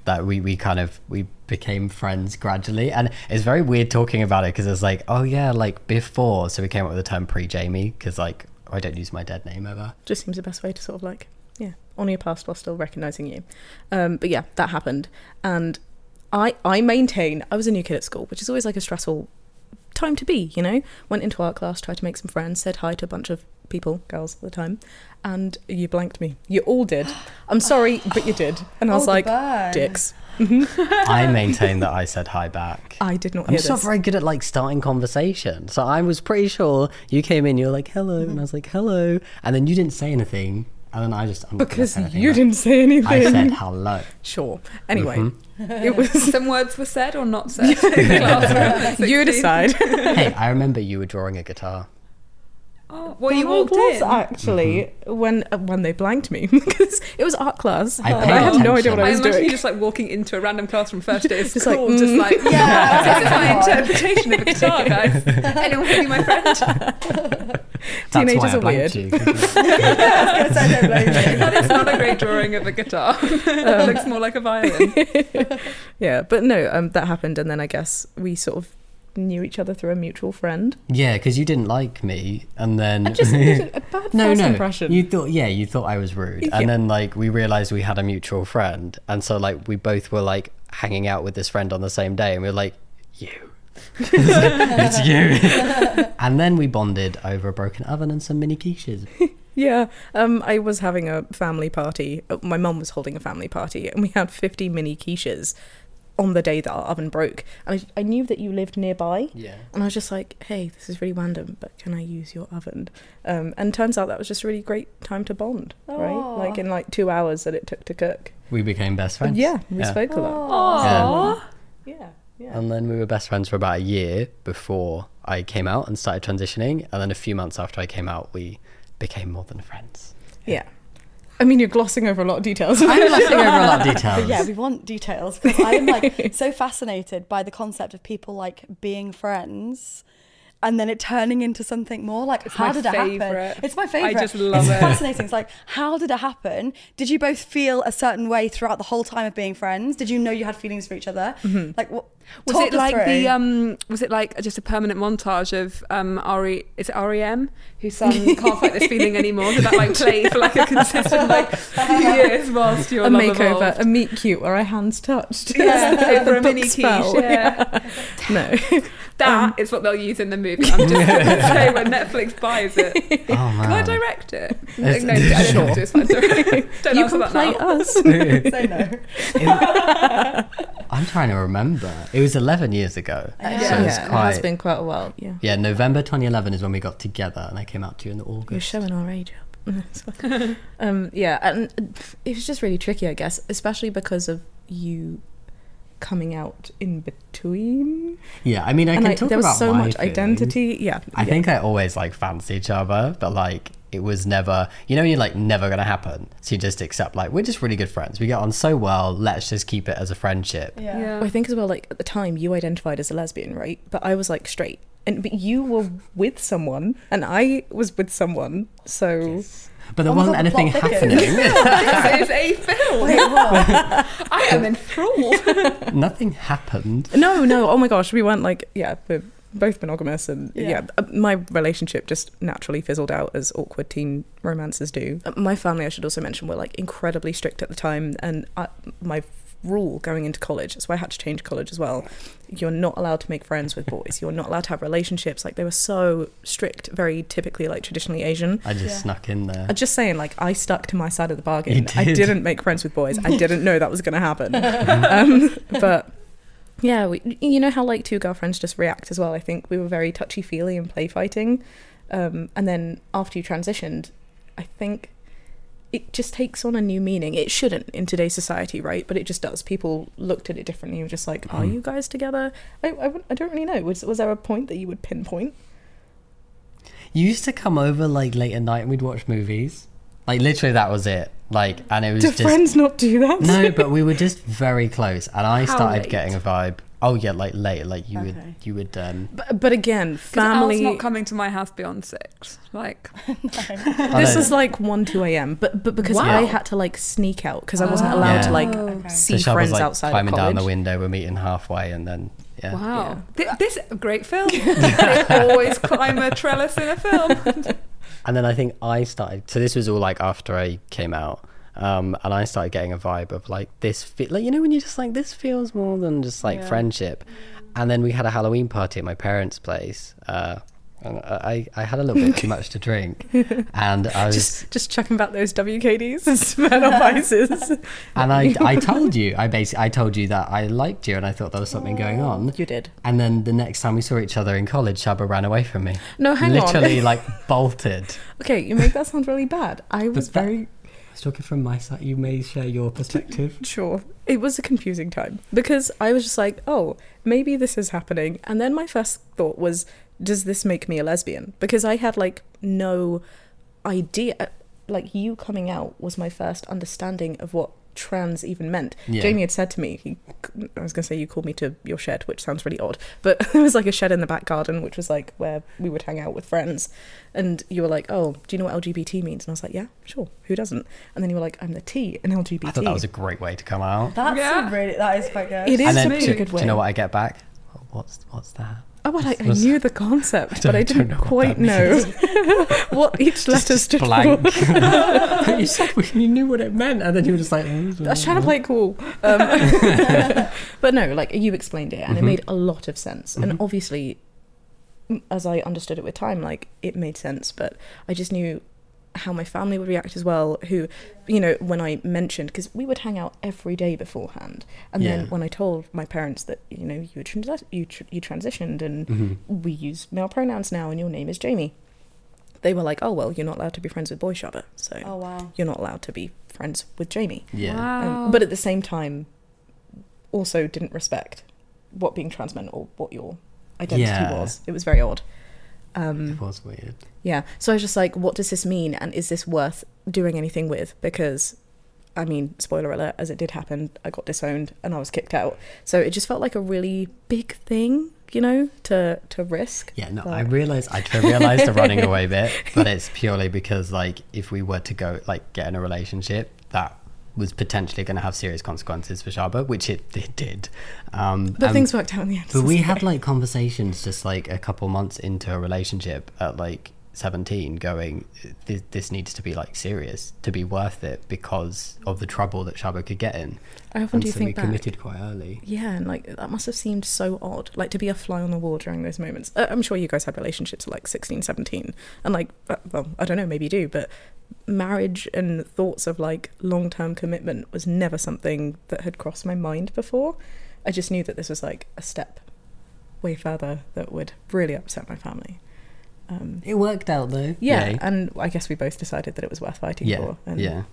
that we, we kind of we became friends gradually, and it's very weird talking about it because it's like, oh yeah, like before, so we came up with the term pre-Jamie because like I don't use my dead name ever. Just seems the best way to sort of like, yeah, honour your past while still recognising you. Um, but yeah, that happened. And I I maintain, I was a new kid at school, which is always like a stressful time to be, you know? Went into art class, tried to make some friends, said hi to a bunch of people, girls at the time, and you blanked me. You all did. I'm sorry, but you did. And I was Oh, like, burn. dicks. I maintain that I said hi back. I did not I'm hear just not this. very good at like starting conversation. So I was pretty sure you came in, you were like, hello, and I was like, hello. And then you didn't say anything. And then I just... I'm not gonna Because say anything you back. didn't say anything. I said hello. Sure. Anyway, Mm-hmm. it was... Some words were said or not said in the classroom. at You sixteen. decide. Hey, I remember you were drawing a guitar. Oh, well, you Well, walked it was in. actually when uh, when they blanked me because it was art class. I paid I had no idea attention. what I I was imagine doing. you just like walking into a random classroom first day of Just school, like, just mm. like, Yeah. this is my interpretation of a guitar, guys. Anyone want to be my friend? That's Teenagers why I are blanked weird. you. 'cause- I was gonna say, I don't blame you. That is not a great drawing of a guitar. It looks more like a violin. Yeah, but no, um, that happened, and then I guess we sort of knew each other through a mutual friend. Yeah, because you didn't like me, and then Just a bad no, first no, impression. you thought yeah, you thought I was rude, Yeah. and then like we realized we had a mutual friend, and so like we both were like hanging out with this friend on the same day, and we were like, you, it's you, and then we bonded over a broken oven and some mini quiches. Yeah, um, I was having a family party. uh, My mum was holding a family party, and we had fifty mini quiches on the day that our oven broke. And I, I knew that you lived nearby, Yeah. and I was just like, hey, this is really random, but can I use your oven? Um, and turns out that was just a really great time to bond, right? Aw. Like in like two hours that it took to cook. We became best But friends. yeah, we spoke a lot. Aww. Yeah, yeah. And then we were best friends for about a year before I came out and started transitioning. And then a few months after I came out, we became more than friends. Yeah. I mean, you're glossing over a lot of details. I'm glossing over a lot of details. But yeah, we want details because I am like so fascinated by the concept of people like being friends and then it turning into something more. Like, It's how my did it favourite. happen? It's my favorite. I just love it's it. fascinating. It's like, how did it happen? Did you both feel a certain way throughout the whole time of being friends? Did you know you had feelings for each other? Like, what? Was talk it us like through. the um? Was it like just a permanent montage of um Ari? Is it R E M whose son can't fight this feeling anymore? Did that like play for like a consistent like few years whilst your a love makeover, evolved? a meet cute where our hands touched. Yeah, over a book mini quiche. spell. Yeah, No. that is what they'll use in the movie. I'm just gonna say when Netflix buys it. Oh, man. Can I direct it? No, It's- no, I don't Sure. have to. It's fine. Don't, don't You answer can that play now. us. Say no. It- I'm trying to remember. It was eleven years ago. Yeah. So Yeah, it's it has quite... been quite a while. Yeah. Yeah, November twenty eleven is when we got together and I came out to you in the You're August. showing our age up. It's fine. um, yeah, and it was just really tricky, I guess, especially because of you coming out in between. Yeah, I mean, I and can like, talk there was about so my much feelings. identity. Yeah, I yeah. think I always like fancied each other, but like it was never, you know, you're like never gonna happen. So you just accept like we're just really good friends. We get on so well. Let's just keep it as a friendship. Yeah. Yeah. Well, I think as well, like at the time, you identified as a lesbian, right? But I was like straight, and but you were with someone, and I was with someone. So But there Oh my wasn't God, the anything plot happening. This is a film. Wait, what? I am enthralled. Nothing happened. no, no. Oh my gosh, we weren't like yeah, we're both monogamous, and yeah. Yeah. uh, my relationship just naturally fizzled out as awkward teen romances do. Uh, My family, I should also mention, were like incredibly strict at the time, and I, my rule going into college, that's why I had to change college as well. You're not allowed to make friends with boys. You're not allowed to have relationships. Like they were so strict, very typically like traditionally Asian. I just Yeah. snuck in there. I'm just saying, like, I stuck to my side of the bargain. You I did. didn't make friends with boys. I didn't know that was going to happen. um, but yeah, we, you know how like two girlfriends just react as well. I think we were very touchy feely and play fighting. Um, and then after you transitioned, I think it just takes on a new meaning. It shouldn't in today's society, right? But it just does. People looked at it differently. You were just like, are Mhm. you guys together? I, I, wouldn't- I don't really know. Was, was there a point that you would pinpoint? You used to come over like late at night and we'd watch movies. Like literally that was it. Like and it was Do just friends not do that? no, but we were just very close, and I How started late? getting a vibe. Oh yeah, like late, like you Okay. would you would um But, but again, Because family. Al's not coming to my house beyond six. Like, I This know. is like one, two a.m. But but because Wow. I had to like sneak out because I wasn't Oh. allowed Yeah. to like Okay. see so Shab friends was like outside climbing of college. down the window, we're meeting halfway, and then yeah. wow. Th- this is a great film. They always climb a trellis in a film. And then I think I started. So this was all like after I came out, um, and I started getting a vibe of like this, fe- like you know when you're just like this feels more than just like Yeah. friendship. And then we had a Halloween party at my parents' place. Uh, and I I had a little bit too much to drink, and I was Just just chucking back those W K Ds and Smirnoff Ices. and I I told you I basically I told you that I liked you and I thought there was something going on. You did. And then the next time we saw each other in college, Shaba ran away from me. No, hang Literally on. like bolted. Okay, you make that sound really bad. I was that- very I was talking from my side. You may share your perspective. sure. It was a confusing time because I was just like, oh, maybe this is happening. And then my first thought was, does this make me a lesbian? Because I had like no idea. Like you coming out was my first understanding of what trans even meant. Yeah. Jamie had said to me, he, I was going to say you called me to your shed, which sounds really odd, but there was like a shed in the back garden, which was like where we would hang out with friends. And you were like, oh, do you know what L G B T means? And I was like, yeah, sure. Who doesn't? And then you were like, I'm the T in L G B T. I thought that was a great way to come out. That's Yeah. a really, that is quite good. It is And then a do, good do way. you know what I get back? What's what's that? Oh, well, I, I Was- knew the concept, but don't- I don't didn't know what quite that know what each letter Just stood blank. for. You said we- you knew what it meant, and then you were just like, I was trying to play it cool. Um, but no, like you explained it, and Mhm. it made a lot of sense. And Mhm. obviously, m- as I understood it with time, like it made sense. But I just knew how my family would react as well. Who, you know, when I mentioned, because we would hang out every day beforehand, and Yeah. then when I told my parents that you know you had transi- you tr- you transitioned and Mhm. we use male pronouns now, and your name is Jamie. They were like, oh well, you're not allowed to be friends with Boy Shabba, so Oh wow. you're not allowed to be friends with Jamie. Yeah. Wow. Um, but at the same time, also didn't respect what being trans meant or what your identity Yeah. was. It was very odd. Um, It was weird. yeah. So I was just like, what does this mean? And is this worth doing anything with? Because, I mean, spoiler alert, as it did happen, I got disowned and I was kicked out. So it just felt like a really big thing, you know, to, to risk. Yeah, no, But- I realized I realized the running away bit, but it's purely because like if we were to go like get in a relationship, that was potentially going to have serious consequences for Shaba, which it, it did. Um, But and- things worked out in the end. But we so- had like conversations just like a couple months into a relationship at like seventeen going, this, this needs to be like serious to be worth it because of the trouble that Shaba could get in. I often And do so think we back. committed quite early. Yeah, and like that must have seemed so odd, like to be a fly on the wall during those moments. Uh, I'm sure you guys had relationships at like sixteen, seventeen, and like, uh, well, I don't know, maybe you do, but marriage and thoughts of like long-term commitment was never something that had crossed my mind before. I just knew that this was like a step way further that would really upset my family. Um, It worked out though. yeah, Yay. and I guess we both decided that it was worth fighting yeah, for. And yeah.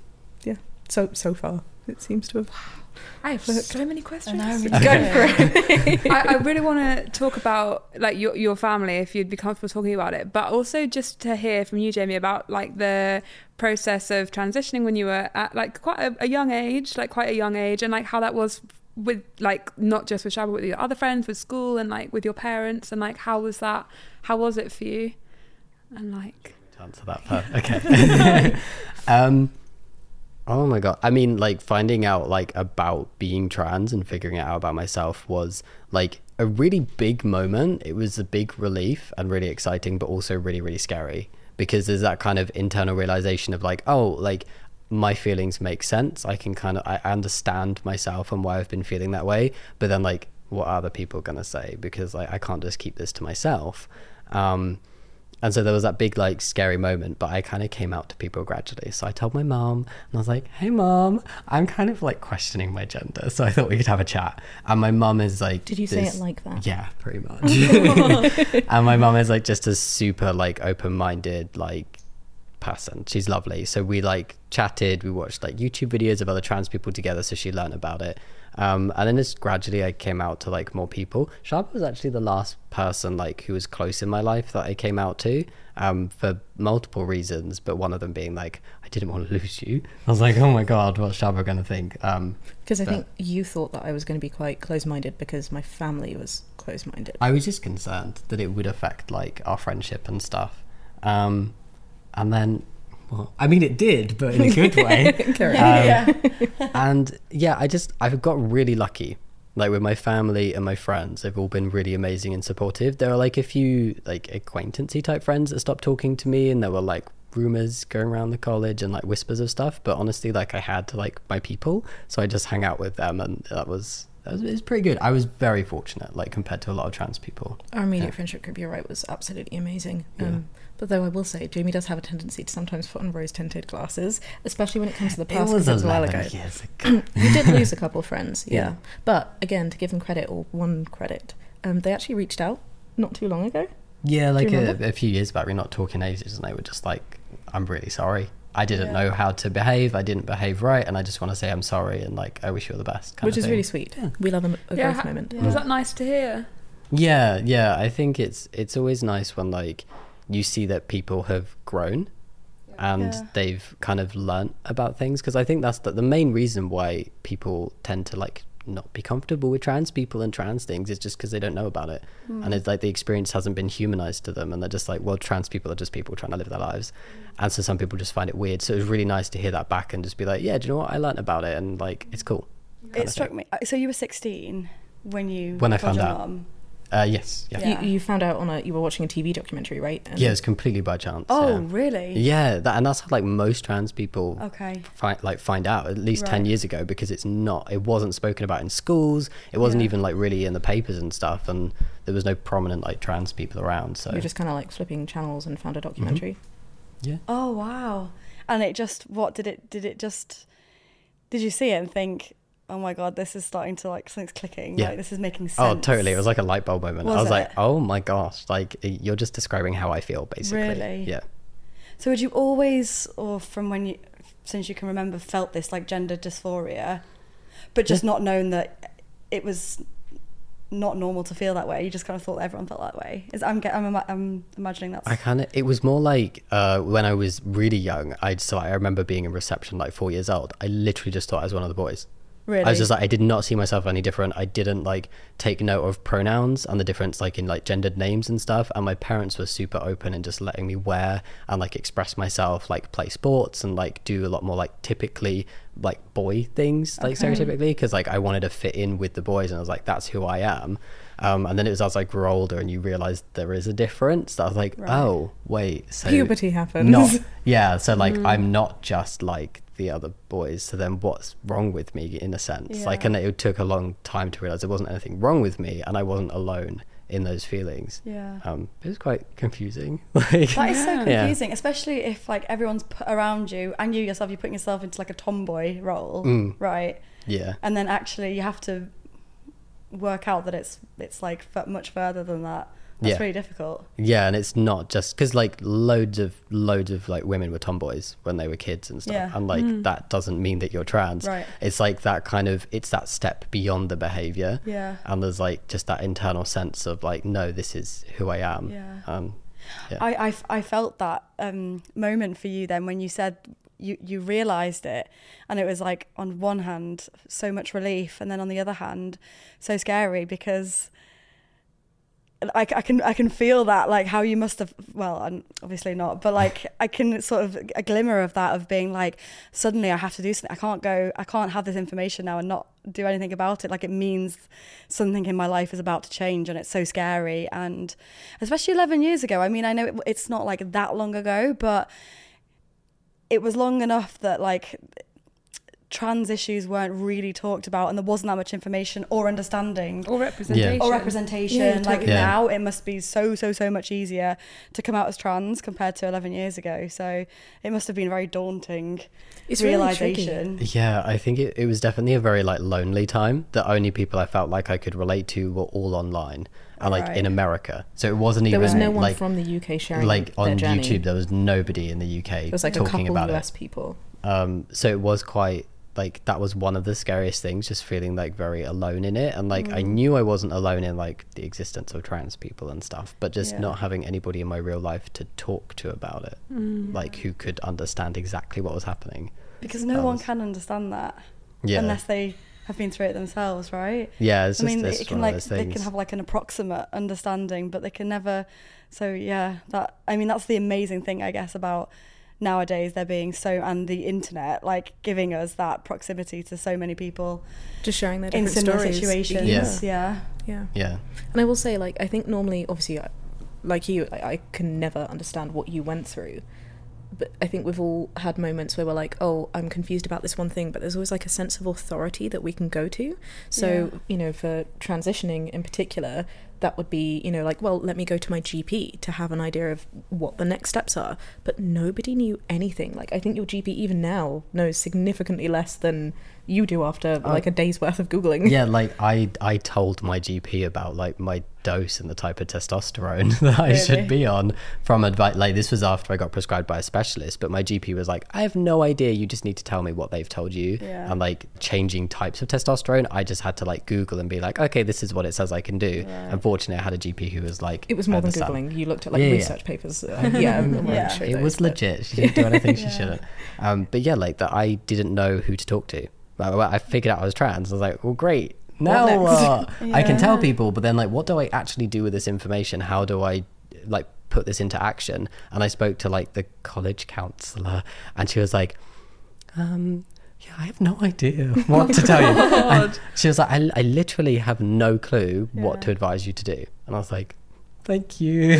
So so far, it seems to have. I have so many questions. I know, me Go too. for it. I, I really want to talk about like your your family, if you'd be comfortable talking about it, but also just to hear from you, Jamie, about like the process of transitioning when you were at like quite a, a young age, like quite a young age, and like how that was with like not just with Shaba, but with your other friends, with school, and like with your parents, and like how was that? How was it for you? And like, To answer that part. Okay. um, oh my god. I mean, like finding out like about being trans and figuring it out about myself was like a really big moment. It was a big relief and really exciting, but also really, really scary because there's that kind of internal realization of like, oh, like my feelings make sense. I can kind of, I understand myself and why I've been feeling that way. But then like, what are other people gonna say? Because like, I can't just keep this to myself. Um, And so there was that big, like, scary moment, but I kind of came out to people gradually. So I told my mom, and I was like, hey, mom, I'm kind of, like, questioning my gender. So I thought we could have a chat. And my mum is, like... Did you say this- it like that? Yeah, pretty much. And my mum is, like, just a super, like, open-minded, like, person. She's lovely. So we like chatted, we watched like YouTube videos of other trans people together, so she learned about it. Um, and then just gradually I came out to like more people. Sharpa was actually the last person like who was close in my life that I came out to, um, for multiple reasons, but one of them being like, I didn't want to lose you. I was like, oh my God, what's Sharpa going to think? Um, Because I but- think you thought that I was going to be quite close-minded because my family was close-minded. I was just concerned that it would affect like our friendship and stuff. Um, and then, well, I mean, it did, but in a good way. Correct. Um, Yeah. and yeah, I just, I've got really lucky. Like with my family and my friends, they've all been really amazing and supportive. There are like a few like acquaintancey type friends that stopped talking to me, and there were like rumors going around the college and like whispers of stuff. But honestly, like I had to like my people, so I just hang out with them, and that was that was, it was pretty good. I was very fortunate, like compared to a lot of trans people. Our immediate Yeah. friendship group, you're right, was absolutely amazing. Yeah. Um, but though I will say, Jamie does have a tendency to sometimes put on rose-tinted glasses, especially when it comes to the past. It was 'cause a while eleven ago. years ago. You did lose a couple of friends, yeah. Yeah. But again, to give them credit, or one credit, um, they actually reached out not too long ago. Yeah, like you a, remember? a few years back, we we're not talking ages, and they were just like, I'm really sorry. I didn't Yeah. know how to behave. I didn't behave right, and I just want to say I'm sorry, and like I wish you all the best. Kind Which of is thing. really sweet. Yeah. We love them a Yeah, growth ha- moment. Was that nice to hear? Yeah, yeah. I think it's it's always nice when like you see that people have grown and Yeah. they've kind of learnt about things, because I think that's the, the main reason why people tend to like not be comfortable with trans people and trans things is just because they don't know about it. And it's like the experience hasn't been humanized to them, and they're just like, well, trans people are just people trying to live their lives. And so some people just find it weird. So it was really nice to hear that back and just be like, yeah, do you know what, I learnt about it, and like it's cool. kind It of struck thing. me. So you were sixteen when you When I told found your out. mum? Uh, yes, yeah. Yeah. You, you found out on a, you were watching a T V documentary, right? And Yeah, it's completely by chance. Oh, yeah. really? Yeah, that, and that's how like most trans people Okay. find like find out at least ten Right. years ago, because it's not it wasn't spoken about in schools, it wasn't Yeah. even like really in the papers and stuff, and there was no prominent like trans people around. So you were just kind of like flipping channels and found a documentary. yeah, Oh, wow. And it just, what did it, did it just, did you see it and think, oh my God, this is starting to like, something's clicking. Yeah. Like, this is making sense. oh totally, it was like a light bulb moment. Was I was like, it? oh my gosh, like you're just describing how I feel basically. Really? Yeah. So would you always, or from when you, since you can remember, felt this like gender dysphoria, but just not known that it was not normal to feel that way? You just kind of thought everyone felt that way. Is I'm get, I'm, ima- I'm imagining that's I kind of it was more like uh when I was really young, I so I remember being in reception like four years old. I literally just thought I was one of the boys. really. I was just like, I did not see myself any different. I didn't like take note of pronouns and the difference like in like gendered names and stuff. And my parents were super open and just letting me wear and like express myself, like play sports and like do a lot more like typically like boy things, like Okay. stereotypically, because like I wanted to fit in with the boys, and I was like, that's who I am. Um, and then it was as I grew older and you realize there is a difference. I was like, Right. oh wait, so Puberty happens. not yeah so like I'm not just like the other boys, so then what's wrong with me in a sense? Like, Yeah. and it took a long time to realize there wasn't anything wrong with me, and I wasn't alone in those feelings. Yeah. Um it was quite confusing. Like, That is so Yeah. confusing, especially if like everyone's put around you and you yourself, you're putting yourself into like a tomboy role, Mm. right? yeah And then actually you have to work out that it's it's like f- much further than that. That's Yeah. really difficult. yeah and it's not just because like loads of loads of like women were tomboys when they were kids and stuff, Yeah. and like that doesn't mean that you're trans. Right. It's like that kind of it's that step beyond the behavior. Yeah. And there's like just that internal sense of like, no, this is who I am. Yeah. Um, yeah. I, I, f- I felt that um, moment for you then when you said you, you realised it, and it was like on one hand so much relief, and then on the other hand so scary, because I, I can I can feel that, like how you must have, well, I'm obviously not, but like I can sort of a glimmer of that, of being like, suddenly I have to do something. I can't go, I can't have this information now and not do anything about it. Like it means something in my life is about to change, and it's so scary. And especially eleven years ago, I mean, I know it, it's not like that long ago, but it was long enough that like trans issues weren't really talked about and there wasn't that much information or understanding Or representation. or representation. Yeah, like totally. Yeah. now it must be so so so much easier to come out as trans compared to eleven years ago. So it must have been a very daunting It's really tricky. realization. Yeah, I think it, it was definitely a very like lonely time. The only people I felt like I could relate to were all online and like Right. in America. So it wasn't There even was no one like from the U K sharing like their on journey. YouTube. There was nobody in the U K There was like a talking couple about U it. S people. Um, so it was quite like that was one of the scariest things, just feeling like very alone in it. And like Mm. I knew I wasn't alone in like the existence of trans people and stuff, but just Yeah. not having anybody in my real life to talk to about it, Mm. like who could understand exactly what was happening. Because no That one was- can understand that Yeah, unless they have been through it themselves, right? yeah. It's I just mean, it's it can one like of those they things. can have like an approximate understanding, but they can never. So yeah, that I mean that's the amazing thing I guess about nowadays there being so and the internet like giving us that proximity to so many people Just sharing their in different similar stories. situations. Yeah. Yeah. Yeah, And I will say, like, I think normally, obviously, I- like you, I, I can never understand what you went through. But I think we've all had moments where we're like, oh, I'm confused about this one thing, but there's always like a sense of authority that we can go to. So, Yeah. you know, for transitioning in particular, that would be, you know, like, well, let me go to my G P to have an idea of what the next steps are. But nobody knew anything. Like, I think your G P even now knows significantly less than you do after like a day's worth of Googling. yeah. Like I, I told my G P about like my dose and the type of testosterone that I Really? should be on from advice. Like this was after I got prescribed by a specialist, but my G P was like, I have no idea. You just need to tell me what they've told you. Yeah. And like changing types of testosterone, I just had to like Google and be like, okay, this is what it says I can do. Right. Unfortunately, I had a G P who was like, It was more I than understand. Googling. You looked at like Yeah, yeah. research papers. Uh, yeah, I'm not Yeah. sure It those, was but- legit. She didn't do anything she Yeah. shouldn't. Um, but yeah, like that, I didn't know who to talk to. Like, I figured out I was trans. I was like, well, great. Now next? uh, I can Yeah. tell people, but then like, what do I actually do with this information? How do I like put this into action? And I spoke to like the college counselor, and she was like, um, yeah, I have no idea what to tell you. And she was like, I, I literally have no clue what Yeah. to advise you to do. And I was like, thank you.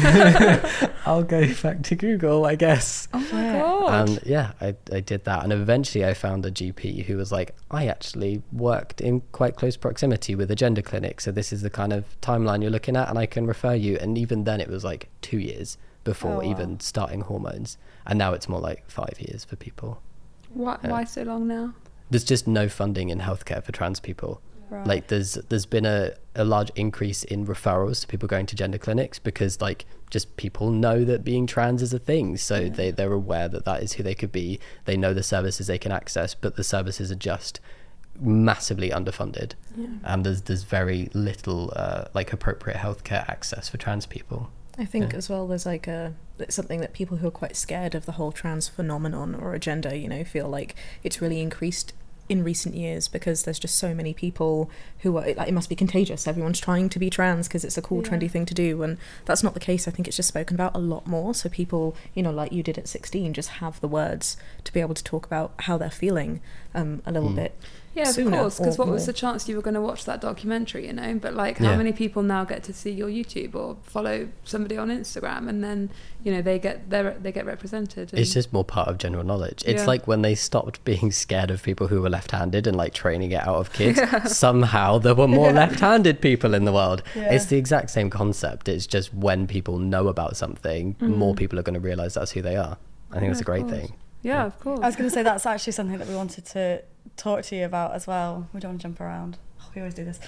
I'll go back to Google, I guess. Oh my Yeah. god. And yeah, I, I did that. And eventually I found a G P who was like, I actually worked in quite close proximity with a gender clinic. So this is the kind of timeline you're looking at, and I can refer you. And even then it was like two years before Oh, wow. even starting hormones. And now it's more like five years for people. why, yeah. why so long now? There's just no funding in healthcare for trans people. Right. Like there's there's been a, a large increase in referrals to people going to gender clinics because like just people know that being trans is a thing, so Yeah. they, they're aware that that is who they could be. They know the services they can access, but the services are just massively underfunded, Yeah. and there's there's very little uh, like appropriate healthcare access for trans people. I think Yeah. as well there's like a it's something that people who are quite scared of the whole trans phenomenon or agenda, you know, feel like it's really increased in recent years because there's just so many people who are like, it must be contagious, everyone's trying to be trans because it's a cool Yeah. trendy thing to do, and that's not the case. I think it's just spoken about a lot more, so people, you know, like you did at sixteen, just have the words to be able to talk about how they're feeling um, a little Mm. bit. Yeah, of sooner course. Because or what was more. the chance you were going to watch that documentary? You know, but like, how Yeah. many people now get to see your YouTube or follow somebody on Instagram, and then you know they get they they get represented. It's and- just more part of general knowledge. It's Yeah. like when they stopped being scared of people who were left-handed and like training it out of kids, somehow there were more left-handed people in the world. Yeah. It's the exact same concept. It's just when people know about something, more Mm. people are going to realize that's who they are. I think Yeah, that's a of great course. thing. yeah, of course. I was going to say that's actually something that we wanted to talk to you about as well. We don't want to jump around. Oh, we always do this.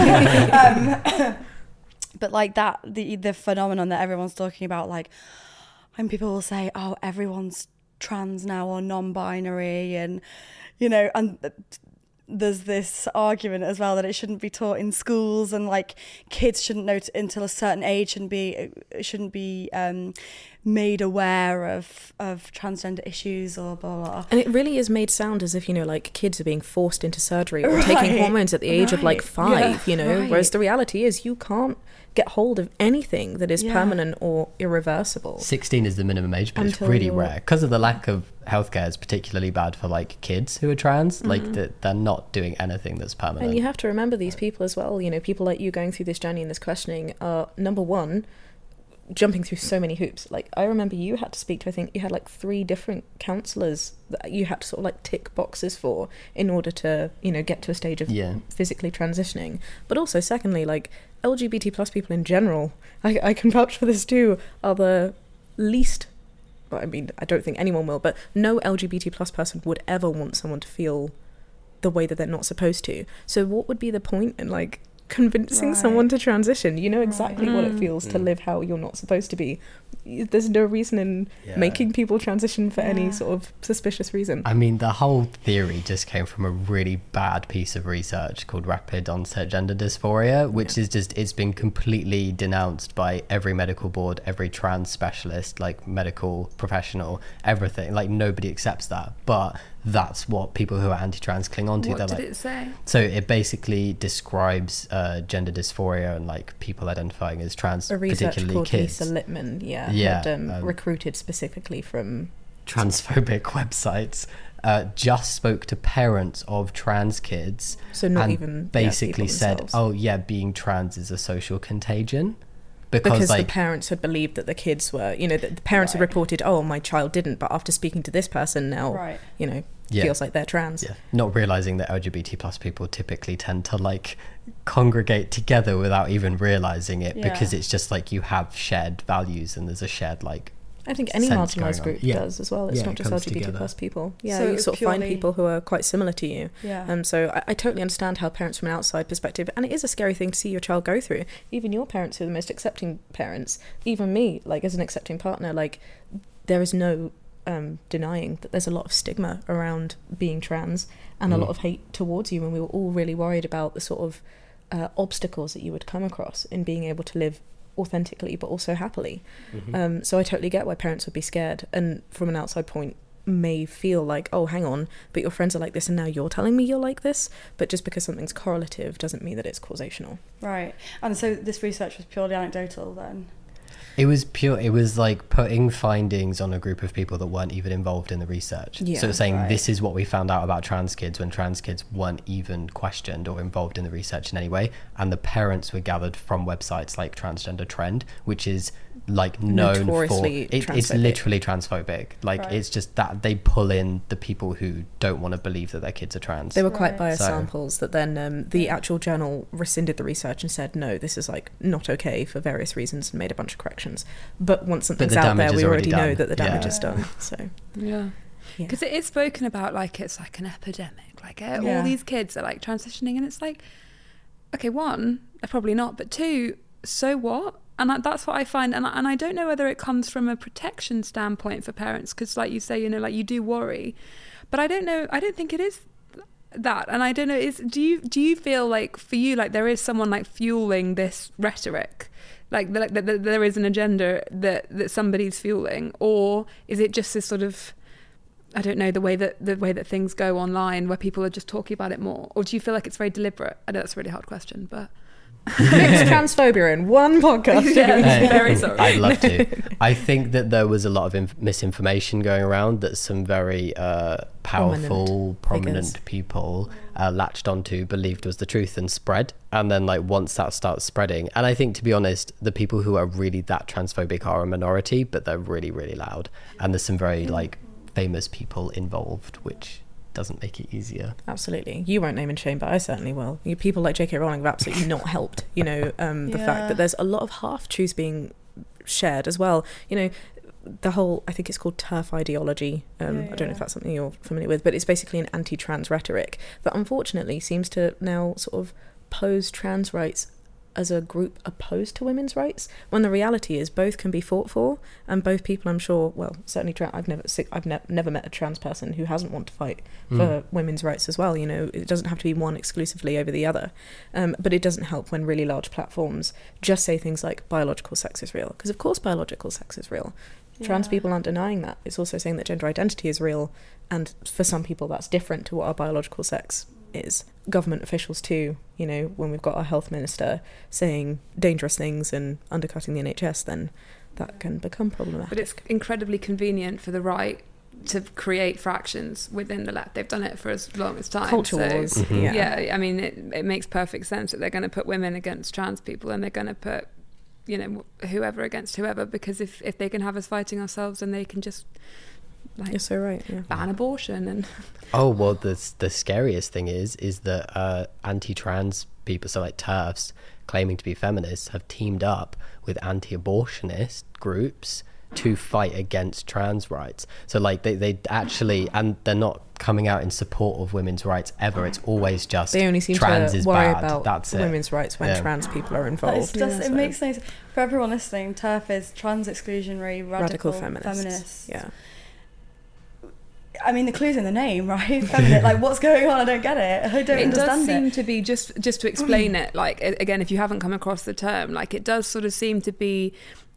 um, but like that, the the phenomenon that everyone's talking about, like, when people will say, "Oh, everyone's trans now or non-binary," and you know, and th- there's this argument as well that it shouldn't be taught in schools, and like kids shouldn't know t- until a certain age shouldn't be shouldn't be um, made aware of of transgender issues or blah blah. blah. And it really is made sound as if, you know, like kids are being forced into surgery or Right. taking hormones at the age of like Right. five, Yeah. you know, Right. whereas the reality is you can't get hold of anything that is Yeah. permanent or irreversible. sixteen is the minimum age, but it's Until really you're- rare because of the lack of healthcare. It's particularly bad for like kids who are trans. Like Mm-hmm. they're, they're not doing anything that's permanent. And you have to remember these people as well, you know, people like you going through this journey and this questioning are, number one, jumping through so many hoops. Like, I remember you had to speak to, I think you had like three different counsellors that you had to sort of like tick boxes for in order to, you know, get to a stage of Yeah. physically transitioning. But also, secondly, like L G B T plus people in general, I, I can vouch for this too, are the least, well, I mean, I don't think anyone will, but no L G B T plus person would ever want someone to feel the way that they're not supposed to. So what would be the point in like convincing Right. someone to transition? You know exactly Right. what it Mm. feels to Mm. live how you're not supposed to be. There's no reason in Yeah. making people transition for any Yeah. sort of suspicious reason. I mean, the whole theory just came from a really bad piece of research called rapid onset gender dysphoria, which is just, it's been completely denounced by every medical board, every trans specialist, like medical professional, everything. Like, nobody accepts that. But that's what people who are anti-trans cling on to. What They're did like, it say? so it basically describes uh, gender dysphoria and like people identifying as trans, A research particularly called kids. Lisa Littman, yeah, Yeah, had um, um, recruited specifically from transphobic websites, uh, just spoke to parents of trans kids, so not and even yeah, basically people said, themselves. "Oh yeah, being trans is a social contagion," because, because like the parents had believed that the kids were, you know, that the parents had Right. reported, oh, my child didn't, but after speaking to this person now, Right. you know, Yeah. feels like they're trans. yeah, not realizing that L G B T plus people typically tend to like congregate together without even realizing it, Yeah. because it's just like you have shared values and there's a shared like I think any sense going marginalised on. group Yeah. does as well. It's Yeah, not it just comes L G B T together. plus people. Yeah, So you it's sort of find purely- people who are quite similar to you. Yeah. Um, so I, I totally understand how parents from an outside perspective, and it is a scary thing to see your child go through. Even your parents who are the most accepting parents, even me, like as an accepting partner, like there is no um, denying that there's a lot of stigma around being trans and a Mm. lot of hate towards you, and we were all really worried about the sort of uh, obstacles that you would come across in being able to live authentically but also happily. Mhm. Um, so I totally get why parents would be scared, and from an outside point may feel like, oh, hang on, but your friends are like this and now you're telling me you're like this. But just because something's correlative doesn't mean that it's causational. Right. And so this research was purely anecdotal then? It was pure, it was like putting findings on a group of people that weren't even involved in the research. Yeah, so it's saying right. this is what we found out about trans kids when trans kids weren't even questioned or involved in the research in any way. And the parents were gathered from websites like Transgender Trend, which is like known for, Notoriously it, it's transphobic. literally transphobic. Like Right. it's just that they pull in the people who don't want to believe that their kids are trans. They were quite Right. biased So- samples that then um, the Yeah. actual journal rescinded the research and said, no, this is like not okay for various reasons, and made a bunch of corrections. But once something's the out damage there, is we already already know done. that the damage Yeah. is done. So Yeah. yeah. Because it is spoken about like it's like an epidemic. Like uh, Yeah. all these kids are like transitioning, and it's like, okay, one, they're probably not, but two, so what? And I, that's what I find, and I, and I don't know whether it comes from a protection standpoint for parents, because like you say, you know, like you do worry, but I don't know. I don't think it is that, and I don't know. Is do you do you feel like for you like there is someone like fueling this rhetoric? Like, like that, that there is an agenda that, that somebody's fueling, or is it just this sort of, I don't know, the way that the way that things go online where people are just talking about it more, or do you feel like it's very deliberate? I know that's a really hard question, but Fix transphobia in one podcast. Yeah. Hey, Very sorry. I'd love to. I think that there was a lot of inf- misinformation going around that some very uh, powerful, Prominent prominent, figures. people uh, latched onto, believed was the truth, and spread. And then, like, once that starts spreading, and I think, to be honest, the people who are really that transphobic are a minority, but they're really, really loud. And there's some very, like, famous people involved, which doesn't make it easier. Absolutely. You won't name and shame, but I certainly will. You people like J K Rowling have absolutely not helped. You know, um, the Yeah. fact that there's a lot of half truths being shared as well. You know, the whole, I think it's called TERF ideology. Um, Yeah, I don't know yeah. if that's something you're familiar with, but it's basically an anti-trans rhetoric that unfortunately seems to now sort of pose trans rights as a group opposed to women's rights, when the reality is both can be fought for, and both people, I'm sure, well, certainly tra- I've never si- I've ne- never met a trans person who hasn't want to fight Mm. for women's rights as well. You know, it doesn't have to be one exclusively over the other, um, but it doesn't help when really large platforms just say things like biological sex is real, because of course biological sex is real. Trans Yeah. people aren't denying that. It's also saying that gender identity is real, and for some people that's different to what our biological sex is. Government officials too, you know, when we've got our health minister saying dangerous things and undercutting the N H S, then that can become problematic. but it's incredibly convenient for the right to create fractions within the left. They've done it for as long as time. culture so, wars. Mhm. Yeah. yeah, I mean, it, it makes perfect sense that they're going to put women against trans people, and they're going to put you know, whoever against whoever, because if, if they can have us fighting ourselves, then they can just like You're so right. Yeah. ban abortion. And Oh, well, the the scariest thing is is that uh, anti-trans people, so like TERFs, claiming to be feminists, have teamed up with anti-abortionist groups to fight against trans rights. So like they, they actually, and they're not coming out in support of women's rights ever. It's always just They only seem trans to is worry bad. about That's it. women's rights when Yeah. trans people are That is involved. just, Yeah, it so- makes no sense. For everyone listening, TERF is trans exclusionary radical, radical feminists. feminists. Yeah. I mean, the clue's in the name, right? Feminist. Like, what's going on? I don't get it. I don't it does understand seem it. to be, just just to explain it, like a- again, if you haven't come across the term, like it does sort of seem to be,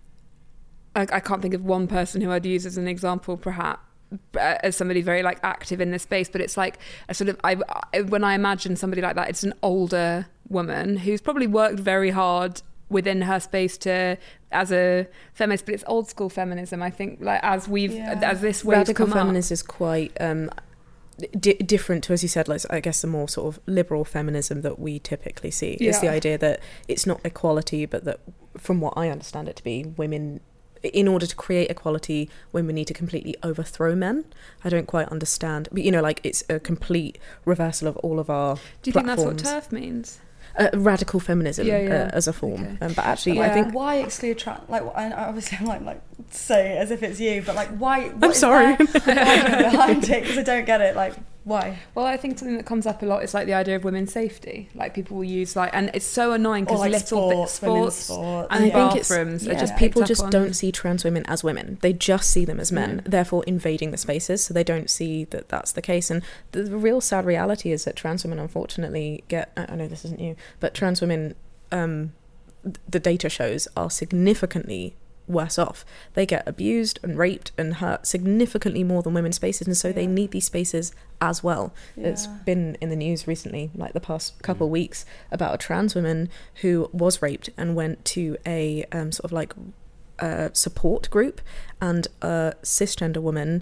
like, I can't think of one person who I'd use as an example, perhaps, uh, as somebody very like active in this space, but it's like a sort of I, I when I imagine somebody like that, it's an older woman who's probably worked very hard within her space to as a feminist, but it's old school feminism, I think, like as we've Yeah. as this wave's Radical come up. feminism is quite um, di- different to, as you said, like I guess the more sort of liberal feminism that we typically see. Is the Yeah. idea that it's not equality, but that, from what I understand it to be, women, in order to create equality, women need to completely overthrow men. I don't quite understand, but you know, like it's a complete reversal of all of our Do you think that's what platforms. TERF means? uh, radical feminism Yeah, yeah. Uh, as a form. Okay. Um, but actually, Yeah. I think Why exclude trans? Like, I, I obviously, I'm like, like say it as if it's you, but like, why? what I'm is sorry. there argument behind it, because I don't get it. Like, why? Well, I think something that comes up a lot is like the idea of women's safety. Like people will use like, and it's so annoying Or because like little bits, sports, women's sports sports. and I think it's- bathrooms are yeah. just Yeah. people picked up just on. don't see trans women as women. They just see them as men, Mm. therefore invading the spaces. So they don't see that that's the case. And the, the real sad reality is that trans women, unfortunately, get. I I know this isn't new, but trans women, um, th- the data shows, are significantly worse off. They get abused and raped and hurt significantly more than women's spaces, and so they Yeah. need these spaces as well. It's Yeah. been in the news recently, like the past couple of weeks, about a trans woman who was raped and went to a um, sort of like uh, support group, and a cisgender woman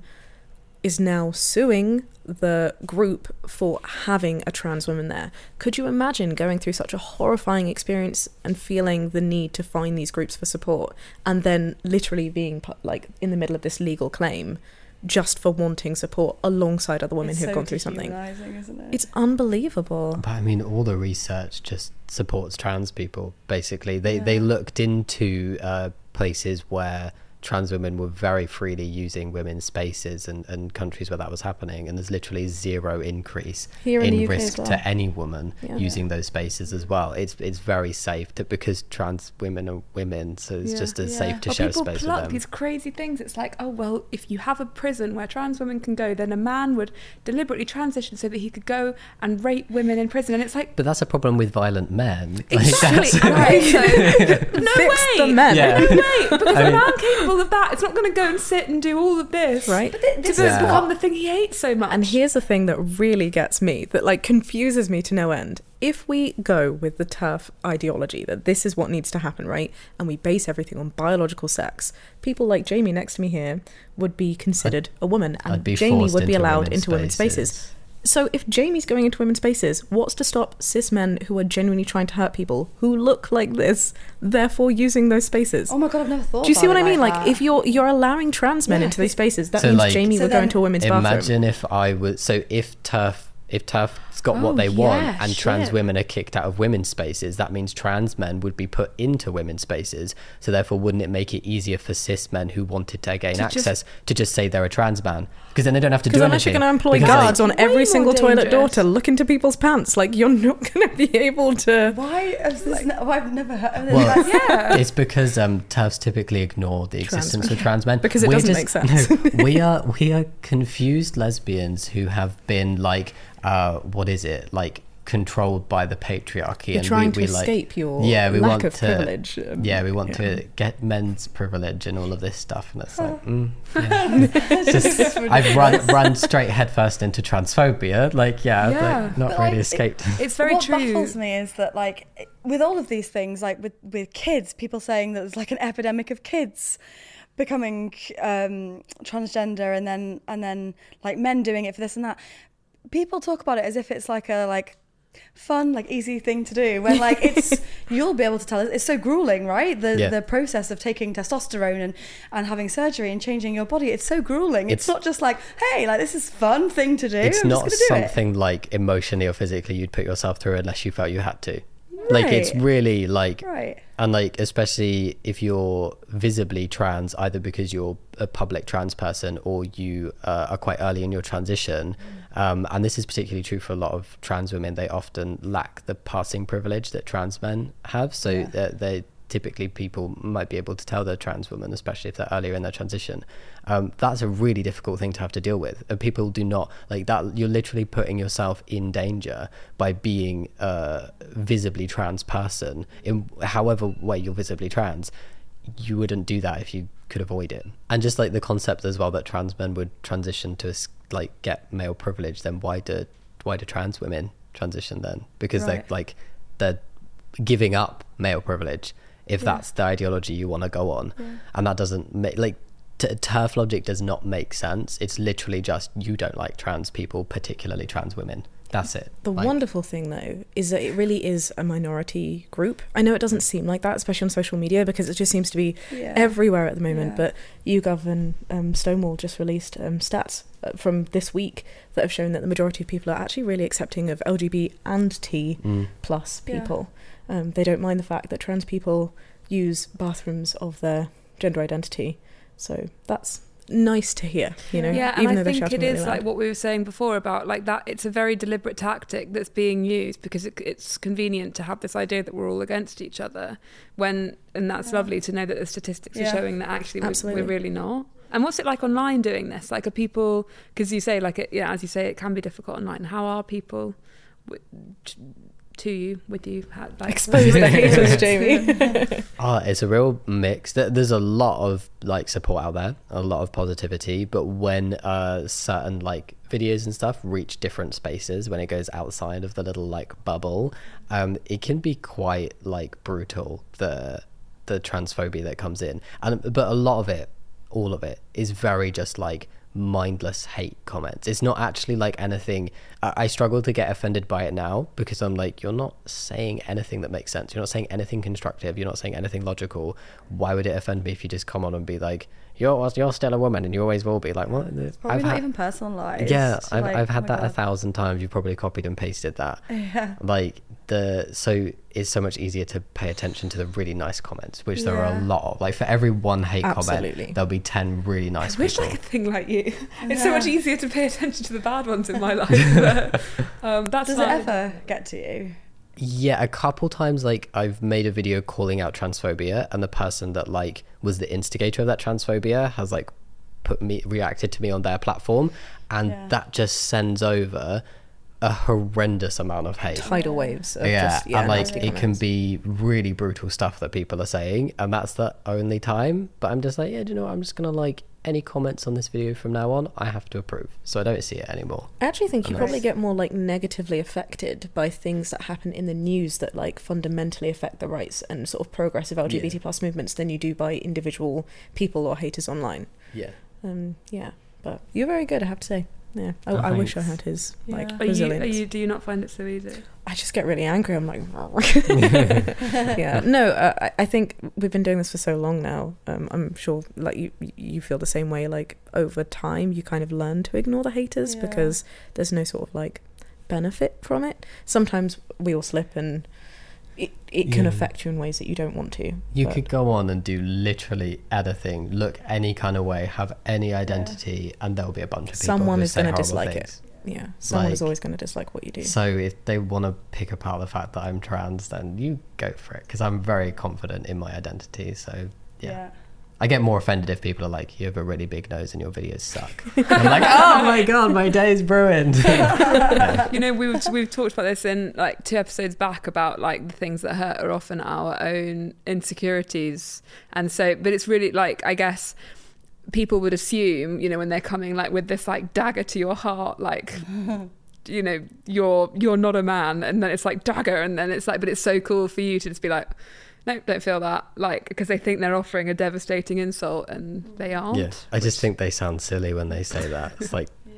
is now suing the group for having a trans woman there. Could you imagine going through such a horrifying experience and feeling the need to find these groups for support, and then literally being pu- like in the middle of this legal claim just for wanting support alongside other women It's who've so gone through something? dehumanising, isn't it? It's unbelievable. But I mean, all the research just supports trans people. Basically, they Yeah. they looked into uh, places where trans women were very freely using women's spaces, and, and countries where that was happening, and there's literally zero increase Here in in the U K risk as well. to any woman Yeah. using those spaces as well. It's it's very safe to, because trans women are women, so it's Yeah. just as Yeah. safe to Or share people space with pluck them. these crazy things. It's like, oh well, if you have a prison where trans women can go, then a man would deliberately transition so that he could go and rape women in prison. And it's like, But that's a problem with violent men. Like, exactly, that's- right? So, no Fix way, the men. Yeah. no way, because I a mean- man capable of that, it's not going to go and sit and do all of this, Right. But thi- To this be- is Yeah. become what the thing he hates so much. And here's the thing that really gets me, that like confuses me to no end. If we go with the TERF ideology that this is what needs to happen, right, and we base everything on biological sex, people like Jamie next to me here would be considered a woman, and I'd be Jamie forced would be into allowed women's into women's spaces. So if Jamie's going into women's spaces, what's to stop cis men who are genuinely trying to hurt people who look like this, therefore using those spaces? Oh my god, I've never thought. Do you see about what I it mean? Like, that. if you're you're allowing trans men Yeah. into these spaces, that So, means like- Jamie So would go then into a women's bathroom. Imagine if I was so if TERF if TERF's got Oh, what they want yeah, and trans shit. women are kicked out of women's spaces, that means trans men would be put into women's spaces. So therefore, wouldn't it make it easier for cis men who wanted to gain To just- access to just say they're a trans man? Because then they don't have to do Because anything. unless you're going to employ Because, like, guards on Way every more single toilet door dangerous. to look into people's pants, like you're not going to be able to. Why is this? Like- ne- why I've never heard of this. Well, That's- yeah. It's because um, TERFs typically ignore the Trans existence men. of trans men Because it We're doesn't just- make sense. No, we are we are confused lesbians who have been like uh, what is it like controlled by the patriarchy, You're and trying we, to we like escape your yeah we lack want of to privilege. um, yeah we want yeah. to get men's privilege and all of this stuff, and it's like mm, yeah. It's just, I've run run straight headfirst into transphobia, like yeah, Yeah. like, not But, really like, escaped. It's very what true. baffles me is that, like, with all of these things, like with with kids, people saying that there's like an epidemic of kids becoming um, transgender, and then and then like men doing it for this and that. People talk about it as if it's like a like fun, like easy thing to do, when like it's you'll be able to tell us. It's so grueling, right? The Yeah. the process of taking testosterone and, and having surgery and changing your body. It's so grueling. It's, It's- not just like, hey, like this is fun thing to do. It's I'm not just gonna do something like emotionally or physically you'd put yourself through unless you felt you had to. Like it's Right. really like it. Right. and like especially if you're visibly trans, either because you're a public trans person or you uh, are quite early in your transition, um, and this is particularly true for a lot of trans women. They often lack the passing privilege that trans men have, so Yeah. they they typically people might be able to tell they're trans women, especially if they're earlier in their transition. Um, that's a really difficult thing to have to deal with, and people do not like that. You're literally putting yourself in danger by being a visibly trans person in however way you're visibly trans. You wouldn't do that if you could avoid it. And just like the concept as well that trans men would transition to like get male privilege, then why do why do trans women transition then? Because Right. they're like they're giving up male privilege if Yeah. that's the ideology you want to go on. Yeah. And that doesn't make like t- turf logic does not make sense. It's literally just you don't like trans people, particularly trans women. That's it. The Like, wonderful thing, though, is that it really is a minority group. I know it doesn't seem like that, especially on social media, because it just seems to be Yeah. everywhere at the moment. Yeah. But YouGov and um, Stonewall just released um, stats uh, from this week that have shown that the majority of people are actually really accepting of L G B and T mm. plus Yeah. people. Um, they don't mind the fact that trans people use bathrooms of their gender identity. So that's nice to hear, you know, Yeah, and even I though they're think shouting it really is loud. like what we were saying before about like that. It's a very deliberate tactic that's being used because it, it's convenient to have this idea that we're all against each other. When and that's Yeah. lovely to know that the statistics Yeah. are showing that actually we're, Absolutely. we're really not. And what's it like online doing this? Like, are people? Because you say like it, yeah, as you say, it can be difficult online. How are people w- t- to you, with you? How, like, Expose the haters, Jamie. Oh, it's a real mix. There- There's a lot of like support out there, a lot of positivity, but when uh, certain like videos and stuff reach different spaces, when it goes outside of the little like bubble, um, it can be quite like brutal. The the transphobia that comes in, and but a lot of it, all of it, is very just like mindless hate comments. It's not actually like anything. I, I struggle to get offended by it now because I'm like, you're not saying anything that makes sense. You're not saying anything constructive. You're not saying anything logical. Why would it offend me if you just come on and be like, you're you're still a woman and you always will be? Like, what? It's probably I've not had- even personalised. yeah, I've Like, I've had oh my that a God. thousand times. You've probably copied and pasted that. Yeah. Like the so it's so much easier to pay attention to the really nice comments, which there are a Yeah. lot of. Like for every one hate Absolutely. comment, there'll be ten really nice I wish people. I could think like you. It's so Yeah. much easier to pay attention to the bad ones in my life. But, um, that's Does it fine. ever get to you? Yeah, a couple times like I've made a video calling out transphobia and the person that like was the instigator of that transphobia has like put me reacted to me on their platform, and Yeah. that just sends over a horrendous amount of hate. Tidal waves of Yeah, just, yeah, and like nasty it can comments. be really brutal stuff that people are saying, and that's the only time. But I'm just like, yeah, do you know what? I'm just gonna like any comments on this video from now on, I have to approve, so I don't see it anymore. I actually think you Unless- probably get more like negatively affected by things that happen in the news that like fundamentally affect the rights and sort of progressive L G B T plus movements than you do by individual people or haters online. Yeah. Um, yeah, but you're very good, I have to say. Yeah, I, Oh, I wish I thanks. had his like Yeah. Are you, resilience. are you? Do you not find it so easy? I just get really angry. I'm like, yeah. No, uh, I, I think we've been doing this for so long now. Um, I'm sure, like you, you feel the same way. Like over time, you kind of learn to ignore the haters Yeah. because there's no sort of like benefit from it. Sometimes we all slip, and it it can Yeah. affect you in ways that you don't want to. You but- could go on and do literally anything, look any kind of way, have any identity, and there'll be a bunch of people Someone who is say gonna horrible dislike things. Yeah, someone is Like- always going to dislike what you do. So if they want to pick apart the fact that I'm trans, then you go for it, because I'm very confident in my identity. So yeah. I get more offended if people are like, you have a really big nose and your videos suck. I'm like, oh my god, my day's ruined. Yeah. You know, we've we've talked about this in like two episodes back about like the things that hurt are often our own insecurities, and so but it's really like, I guess people would assume, you know, when they're coming like with this like dagger to your heart, like you know, you're you're not a man, and then it's like dagger, and then it's like, but it's so cool for you to just be like, no, don't feel that, like, because they think they're offering a devastating insult and they aren't. Yeah, I just think they sound silly when they say that. It's like,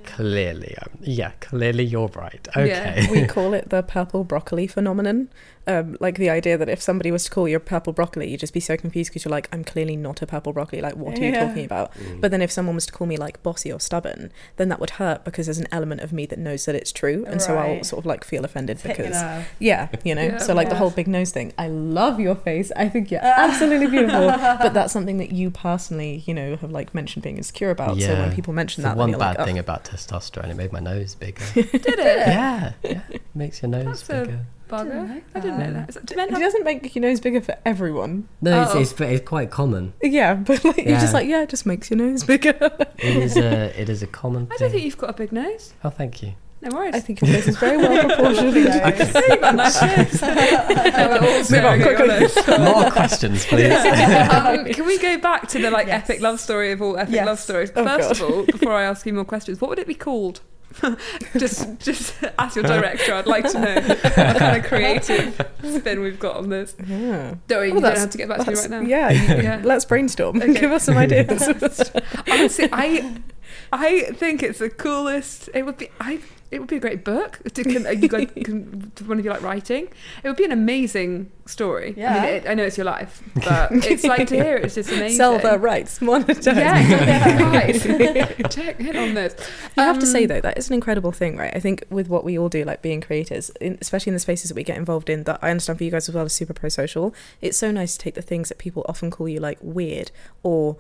clearly, um, yeah, clearly you're right. Okay. Yeah. We call it the purple broccoli phenomenon. Um, like the idea that if somebody was to call you a purple broccoli, you'd just be so confused because you're like, I'm clearly not a purple broccoli. Like, what are you Yeah. talking about? Mm. But then if someone was to call me like bossy or stubborn, then that would hurt because there's an element of me that knows that it's true. And so I'll Right. sort of like feel offended Hit your because, nerve. yeah, you know. Yeah. So like the Yeah. whole big nose thing. I love your face. I think you're absolutely beautiful. But that's something that you personally, you know, have like mentioned being insecure about. So when people mention the that, then one you're bad like, thing oh. about testosterone, it made my nose bigger. Did it? yeah, yeah, makes your nose That's a- bigger. Bugger. I didn't know that. Is that- Do men It have doesn't make your nose bigger for everyone. No, Oh. it's, it's it's quite common. Yeah, but like, you're just Yeah. like, yeah, it just makes your nose bigger. It is a it is a common I thing. don't think you've got a big nose. Oh, thank you. No worries. I think your face is very well proportioned. You've got a nice face. No, we're all staring at your nose. More questions, please. Um, can we go back to the like Yes. epic love story of all epic Yes. love stories? Oh, First God. of all, before I ask you more questions, what would it be called? just, just ask your director. I'd like to know what kind of creative spin we've got on this. Yeah. Don't worry, you Well, don't that's- have to get back to me right now. Yeah, you- Yeah. let's brainstorm. Okay. Give us some ideas. Honestly, I, I think it's the coolest. It would be. I. It would be a great book. To, can, you guys, can one of you like writing? It would be an amazing story. I, Yeah. mean, it, I know it's your life, but it's like to hear it, it's just amazing. Sell the rights, monetize. Yeah, right. Check in on this. You have to say Um, though, that is an incredible thing, right? I think with what we all do, like being creators, in, especially in the spaces that we get involved in, that I understand for you guys as well as super pro-social, it's so nice to take the things that people often call you like weird or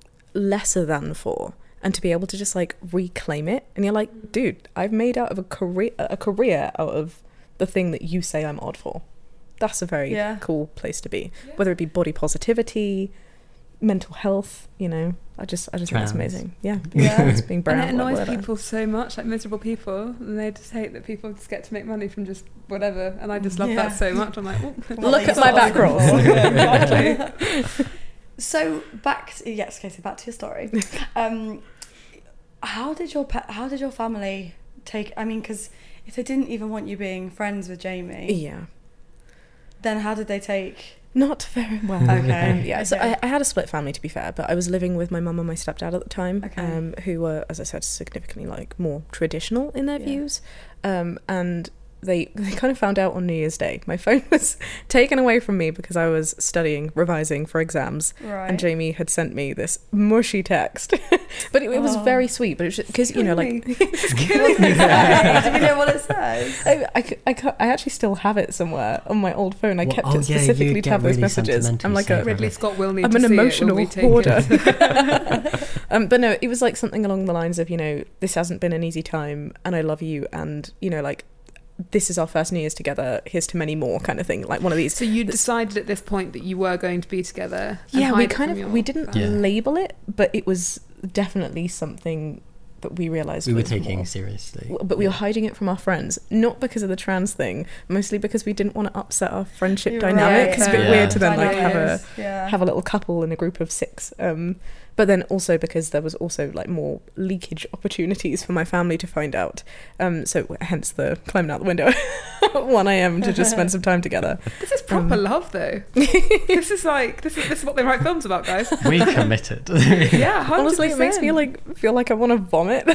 lesser than for, and to be able to just like reclaim it. And you're like, dude, I've made out of a career a career out of the thing that you say I'm odd for. That's a very Yeah. cool place to be. Whether it be body positivity, mental health, you know, I just I just Trans. think that's amazing. Yeah, Yeah. It's being brown. And it annoys whatever. people so much, like miserable people, and they just hate that people just get to make money from just whatever. And I just love Yeah. that so much. I'm like, oh, Look at Well, my like, back roll. exactly. So back to yes, okay, so back to your story. Um, how did your pa- how did your family take? I mean, because if they didn't even want you being friends with Jamie, Yeah. then how did they take? Not very well. Okay. Um, yeah, so Okay. I, I had a split family, to be fair, but I was living with my mum and my stepdad at the time, Okay. um, who were, as I said, significantly like more traditional in their Yeah. views, um, and they they kind of found out on New Year's Day. My phone was taken away from me because I was studying, revising for exams, Right. and Jamie had sent me this mushy text, but it, it was Oh. very sweet. But it was because you know, like What does it say? Do you know what it says? I, I, c- I, ca- I actually still have it somewhere on my old phone. I Well, kept oh, it yeah, you specifically to get have those really messages. sentimental, I'm like so a Ridley Scott will need I'm to an see emotional it when we hoarder. take it. um, but no, it was like something along the lines of, you know, this hasn't been an easy time and I love you, and, you know, like, this is our first New Year's together, here's to many more kind of thing, like one of these. So you decided at this point that you were going to be together. and Yeah, we hide it kind from of, your we didn't family. Yeah. label it, but it was definitely something that we realised We were was taking more. seriously. But we were hiding it from our friends, not because of the trans thing, mostly because we didn't want to upset our friendship You're dynamic. right, It's a bit yeah. weird to then like have a Dynamics, yeah. have a little couple in a group of six. Um, but then also because there was also like more leakage opportunities for my family to find out. Um, so hence the climbing out the window at one a.m. to just spend some time together. This is proper Um, love, though. This is like this is this is what they write films about, guys. We committed. Yeah, one hundred percent. Honestly, it makes me like feel like I want to vomit.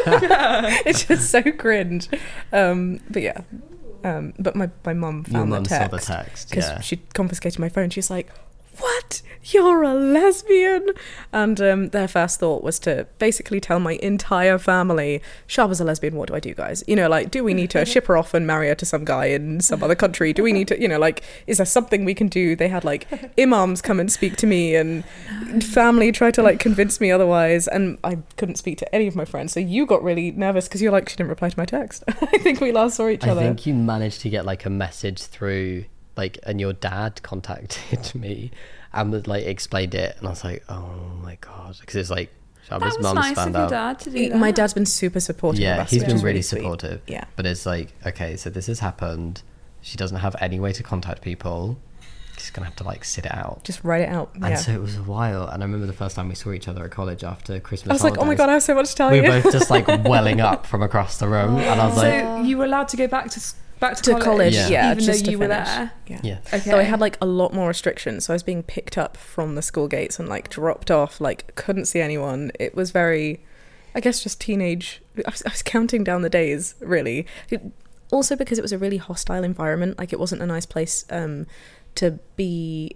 It's just so cringe. Um, but yeah. Um, but my, my mum Your found mum the saw text. the text, Because yeah. she confiscated my phone. She's like, what? You're a lesbian? And um, their first thought was to basically tell my entire family, Shaba's a lesbian, what do I do, guys? You know, like, do we need to ship her off and marry her to some guy in some other country? Do we need to, you know, like, is there something we can do? They had, like, imams come and speak to me, and family tried to, like, convince me otherwise, and I couldn't speak to any of my friends. So you got really nervous because you're like, she didn't reply to my text. I think we last saw each I other. think you managed to get like a message through, like, and your dad contacted me and was, like, explained it, and I was like, oh my god, because it's like That Shaba's was mum's nice of found your out. dad to do that. My dad's been super supportive of Yeah, us, he's which been is really sweet. supportive. Yeah. But it's like, okay, so this has happened. She doesn't have any way to contact people. She's gonna have to like sit it out. Just write it out. And Yeah. so it was a while. And I remember the first time we saw each other at college after Christmas I was like, oh my holidays, god, I have so much to tell we you. were both just like welling up from across the room, and I was like, So you were allowed to go back to s- back to, To college, college, Yeah. yeah, even just though to you were finish. there. Yeah. yeah, Okay. So I had like a lot more restrictions. So I was being picked up from the school gates and like dropped off, like couldn't see anyone. It was very, I guess, just teenage I was, I was counting down the days, really. It, also because it was a really hostile environment. Like, it wasn't a nice place um, to be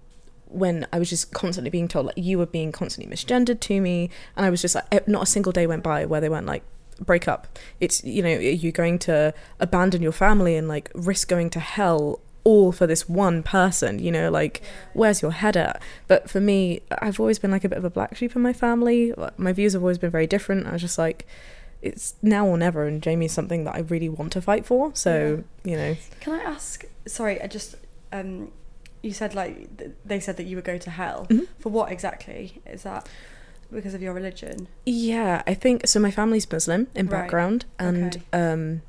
when I was just constantly being told, like, you were being constantly misgendered to me. And I was just like, not a single day went by where they weren't like, break up. It's, you know, you're going to abandon your family and like risk going to hell all for this one person, you know, like, where's your head at? But for me, I've always been like a bit of a black sheep in my family. My views have always been very different. I was just like, it's now or never, and Jamie's something that I really want to fight for. So, yeah. you know. Can I ask, sorry, I just, um, you said like, th- they said that you would go to hell. Mm-hmm. For what exactly? Is that because of your religion? Yeah, I think, so my family's Muslim in Right. background, and Okay. um,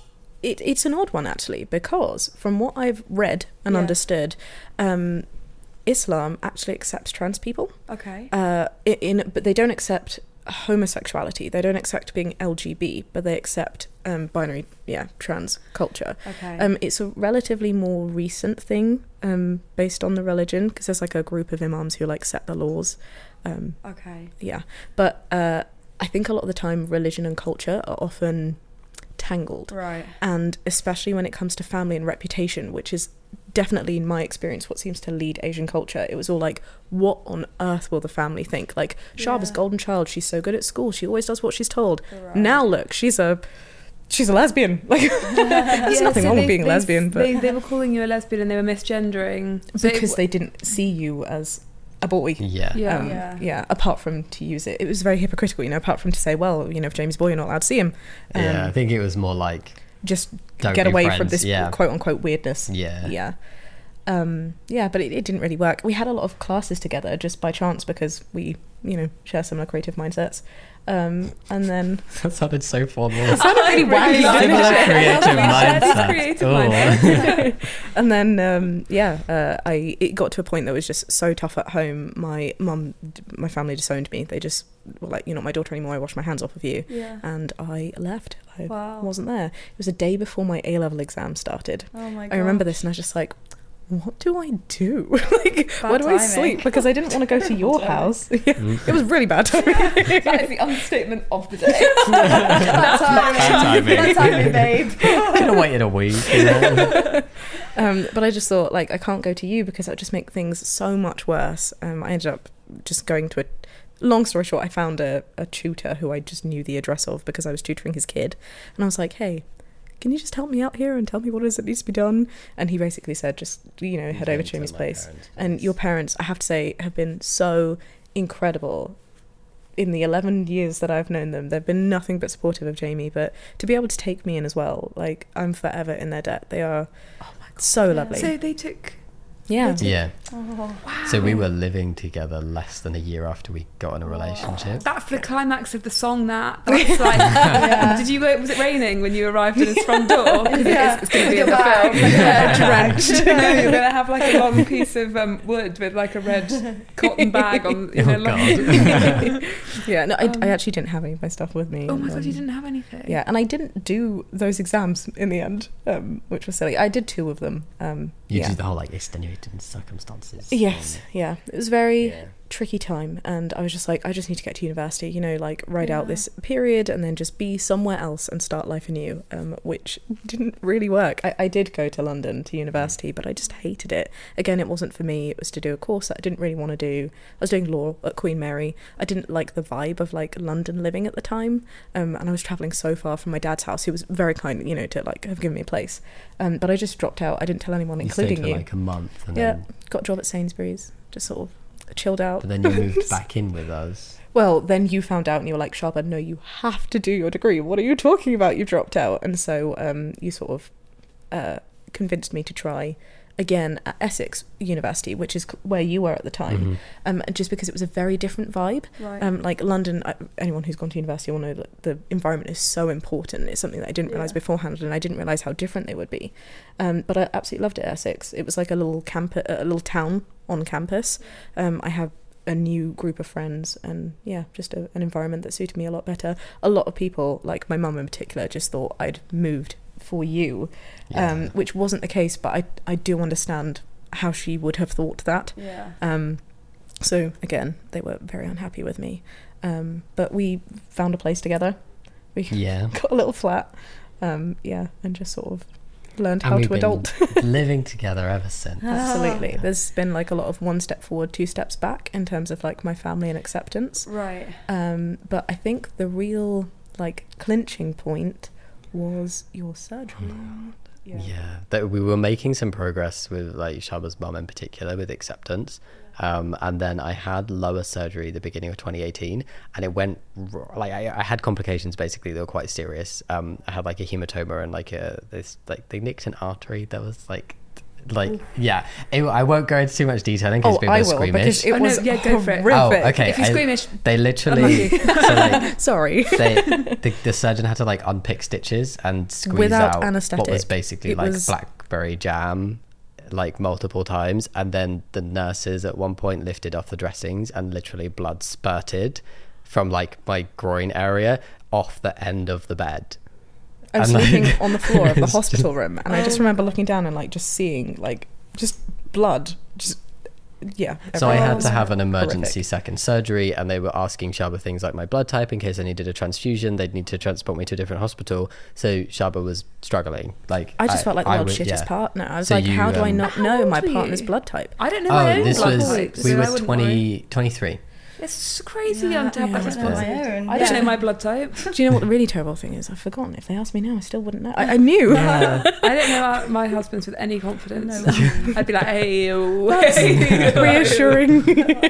it, it's an odd one actually, because from what I've read and Yeah. understood, um, Islam actually accepts trans people, Okay. uh, in, in but they don't accept homosexuality, they don't accept being L G B, but they accept um, binary, yeah, trans culture. Okay. Um, it's a relatively more recent thing um, based on the religion, because there's like a group of imams who like set the laws. Um, okay. yeah, but uh, I think a lot of the time religion and culture are often tangled, Right. and especially when it comes to family and reputation, which is definitely in my experience what seems to lead Asian culture. It was all like, what on earth will the family think? Like, Shaba's Yeah. golden child, she's so good at school, she always does what she's told. Right. Now look, she's a she's a lesbian. Like, there's Yeah, nothing so wrong they- with being they- lesbian, but they, they were calling you a lesbian and they were misgendering. So it because w- they didn't see you as a boy. Yeah. Yeah. Um, Yeah. yeah. Apart from to use it, it was very hypocritical. You know, apart from to say, well, you know, if James' boy, you're not allowed to see him. Um, Yeah, I think it was more like, just don't get be away from friends, this yeah. quote unquote weirdness. yeah. Yeah. Um, yeah, but it, it didn't really work. We had a lot of classes together just by chance because we, you know, share similar creative mindsets. Um, and then That sounded so formal. it sounded really wacky, like didn't that. Creative We shared this mindset. creative Oh. mindset. And then um, yeah, uh, I it got to a point that was just so tough at home. My mum, my family disowned me. They just were like, "You're not my daughter anymore. I wash my hands off of you." Yeah. And I left. I Wow. wasn't there. It was a day before my A level exam started. Oh my god. I remember this, and I was just like, what do I do? Like, Bad where do I timing. sleep? Because I didn't want to go to your house. Yeah, Mm. it was really bad timing. That is the understatement of the day. Bad timing. timing. Bad timing, babe. Could have waited a week. You know? Um, but I just thought, like, I can't go to you because that would just make things so much worse. Um, I ended up just going to a. Long story short, I found a, a tutor who I just knew the address of because I was tutoring his kid. And I was like, hey, can you just help me out here and tell me what it is that needs to be done? And he basically said, just, you know, head over to Amy's place. And your parents, I have to say, have been so incredible. In the eleven years that I've known them, they've been nothing but supportive of Jamie. But to be able to take me in as well, like, I'm forever in their debt. They are so lovely. So they took. yeah. Yeah. Oh. So we were living together less than a year after we got in a relationship. That's the climax of the song. That that's like. Did you go? Was it raining when you arrived at his front door? Because Yeah. it's, it's going to be in Look the at film. that. Drenched. No, you're going to have like a long piece of um, wood with like a red cotton bag on. You know, Oh, like, Yeah, no, I, Um, I actually didn't have any of my stuff with me. oh my and, god, you um, didn't have anything. Yeah, and I didn't do those exams in the end, um, which was silly. I did two of them. Um, You yeah. did the whole like extenuating circumstances. Yes, thing. yeah. It was very Yeah. tricky time, and I was just like, I just need to get to university, you know, like ride out Yeah. this period and then just be somewhere else and start life anew, um, which didn't really work. I, I did go to London to university, but I just hated it. Again, it wasn't for me. It was to do a course that I didn't really want to do. I was doing law at Queen Mary. I didn't like the vibe of like London living at the time, um, and I was travelling so far from my dad's house, who was very kind, you know, to like have given me a place. Um, but I just dropped out. I didn't tell anyone, You stayed including for you. like a month, and Yeah, then got a job at Sainsbury's, just sort of chilled out. but then you moved back in with us. Well, then you found out and you were like, Sharpa, no, you have to do your degree. What are you talking about? You dropped out. And so um, you sort of uh, convinced me to try again at Essex University, which is c- where you were at the time, Mhm. um, just because it was a very different vibe. Right. Um, like London, uh, anyone who's gone to university will know that the environment is so important. It's something that I didn't realise Yeah. beforehand, and I didn't realise how different they would be. Um, but I absolutely loved it at Essex. It was like a little camp, a little town on campus. Um, I have a new group of friends, and yeah, just a, an environment that suited me a lot better. A lot of people, like my mum in particular, just thought I'd moved for you, um, Yeah. which wasn't the case, but I, I do understand how she would have thought that. Yeah. Um, so again, they were very unhappy with me. Um, but we found a place together. We Yeah. got a little flat. Um, yeah, and just sort of learned And how we've to been adult. living together ever since. Absolutely. Yeah. There's been like a lot of one step forward, two steps back in terms of like my family and acceptance. Right. Um, but I think the real like clinching point was your surgery. Yeah, that we were making some progress with like Shaba's mum in particular with acceptance, um, and then I had lower surgery the beginning of twenty eighteen, and it went r- like I, I had complications. Basically, they were quite serious. Um, I had like a hematoma and like a this like they nicked an artery that was like like yeah. It, I won't go into too much detail in case Oh, people I are will squeamish. because it Oh, no, was yeah, go for it. horrific. Oh, okay. If you're I- squeamish, They literally so like Sorry. they, the, the surgeon had to like unpick stitches and squeeze Without out what was anaesthetic. basically It like was- blackberry jam like multiple times, and then the nurses at one point lifted off the dressings and literally blood spurted from like my groin area off the end of the bed. I was And, like, sleeping on the floor of the it's hospital room, and I just Oh my remember looking down and like just seeing like just blood, just yeah. So I everywhere. had It was to have an emergency horrific. second surgery, and they were asking Shaba things like my blood type in case I needed a transfusion. They'd need to transport me to a different hospital. So Shaba was struggling. Like I just felt like the I world's would- shittest yeah. partner. I was So like, you, how do I um, not How know old my were you? partner's blood type? I don't know my Oh, own this blood was type, so we I were wouldn't twenty, twenty-three. know. It's crazy Yeah, young to have yeah, I blood don't know types. my own. I don't Yeah. know my blood type. Do you know what the really terrible thing is? I've forgotten. If they asked me now, I still wouldn't know. I, I knew. Yeah. I don't know our- my husband's with any confidence. No. I'd be like, hey, That's reassuring.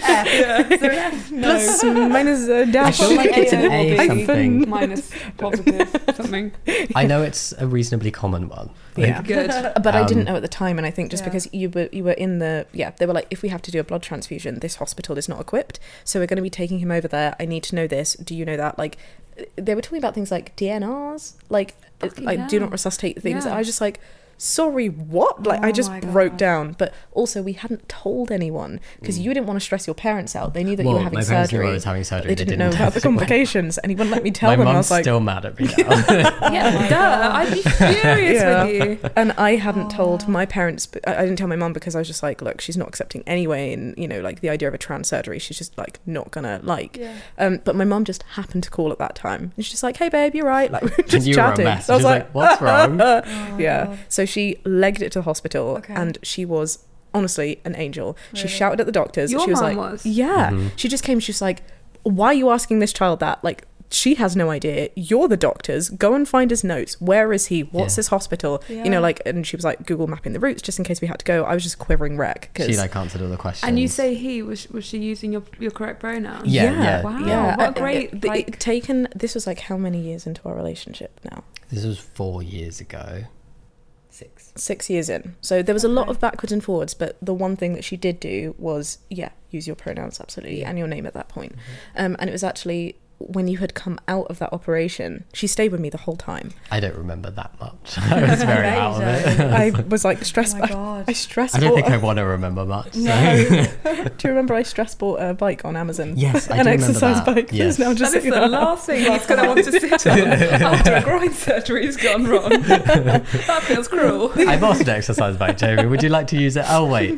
F. Is there an F? No. Plus, minus, uh, dash. I feel like it's an A A or B. something. minus positive something. I know it's a reasonably common one. Like, Yeah. Good. But I didn't Um, know at the time, and I think just Yeah. because you were you were in the yeah, they were like, if we have to do a blood transfusion, this hospital is not equipped, so we're going to be taking him over there. I need to know this. Do you know that? Like, they were talking about things like D N Rs, like Fucking like do hell. not resuscitate things. Yeah. I was just like, sorry, what? Like, I Oh just my broke God. down. But also, we hadn't told anyone because you didn't want to stress your parents out. They knew that Well, you were having my parents knew surgery. I was having but surgery. They They didn't know didn't about the tell me. complications, and he wouldn't let me tell My them. I mum's was like, still mad at me now. Yeah, my duh. God. I'd be furious Yeah. with you. and I hadn't told my parents. But I I didn't tell my mum because I was just like, look, she's not accepting anyway, and you know, like the idea of a trans surgery, she's just like not gonna like. Yeah. Um, but my mum just happened to call at that time, and she's just like, "Hey, babe, you're right." Like we were And just you were a chatting. mess. So I was She's like, like, "What's wrong?" Oh my yeah. God. So she legged it to the hospital, Okay. and she was honestly an angel. She Really? shouted at the doctors. Your she was mum like, was? "Yeah." Mhm. She just came. She was like, "Why are you asking this child that? Like." She has no idea. You're the doctors. Go and find his notes. Where is he? What's Yeah. his hospital? You Yeah. know, like, and she was like Google mapping the routes just in case we had to go. I was just quivering wreck. She Cause, like answered all the questions. And you say he was was she using your your correct pronoun? Yeah, yeah. Wow. yeah. What a and great it- it- like. it taken. This was like how many years into our relationship now? This was four years ago. Six. Six years in. So there was a lot Okay. of backwards and forwards, but the one thing that she did do was, yeah, use your pronouns absolutely and your name at that point. Um, and it was actually when you had come out of that operation, she stayed with me the whole time. I don't remember that much. I was very Yeah, out of exactly. it. I was like stress. Oh my I, God. I stress. I don't bought think a- I want to remember much. so- No. Do you remember I stress bought a bike on Amazon? Yes, I An do remember exercise that. bike. Yes. That's now just That is sitting the there. last thing he's going to want to sit on after a groin surgery's gone wrong. That feels cruel. I bought an exercise bike, Jamie. Would you like to use it? Oh, wait.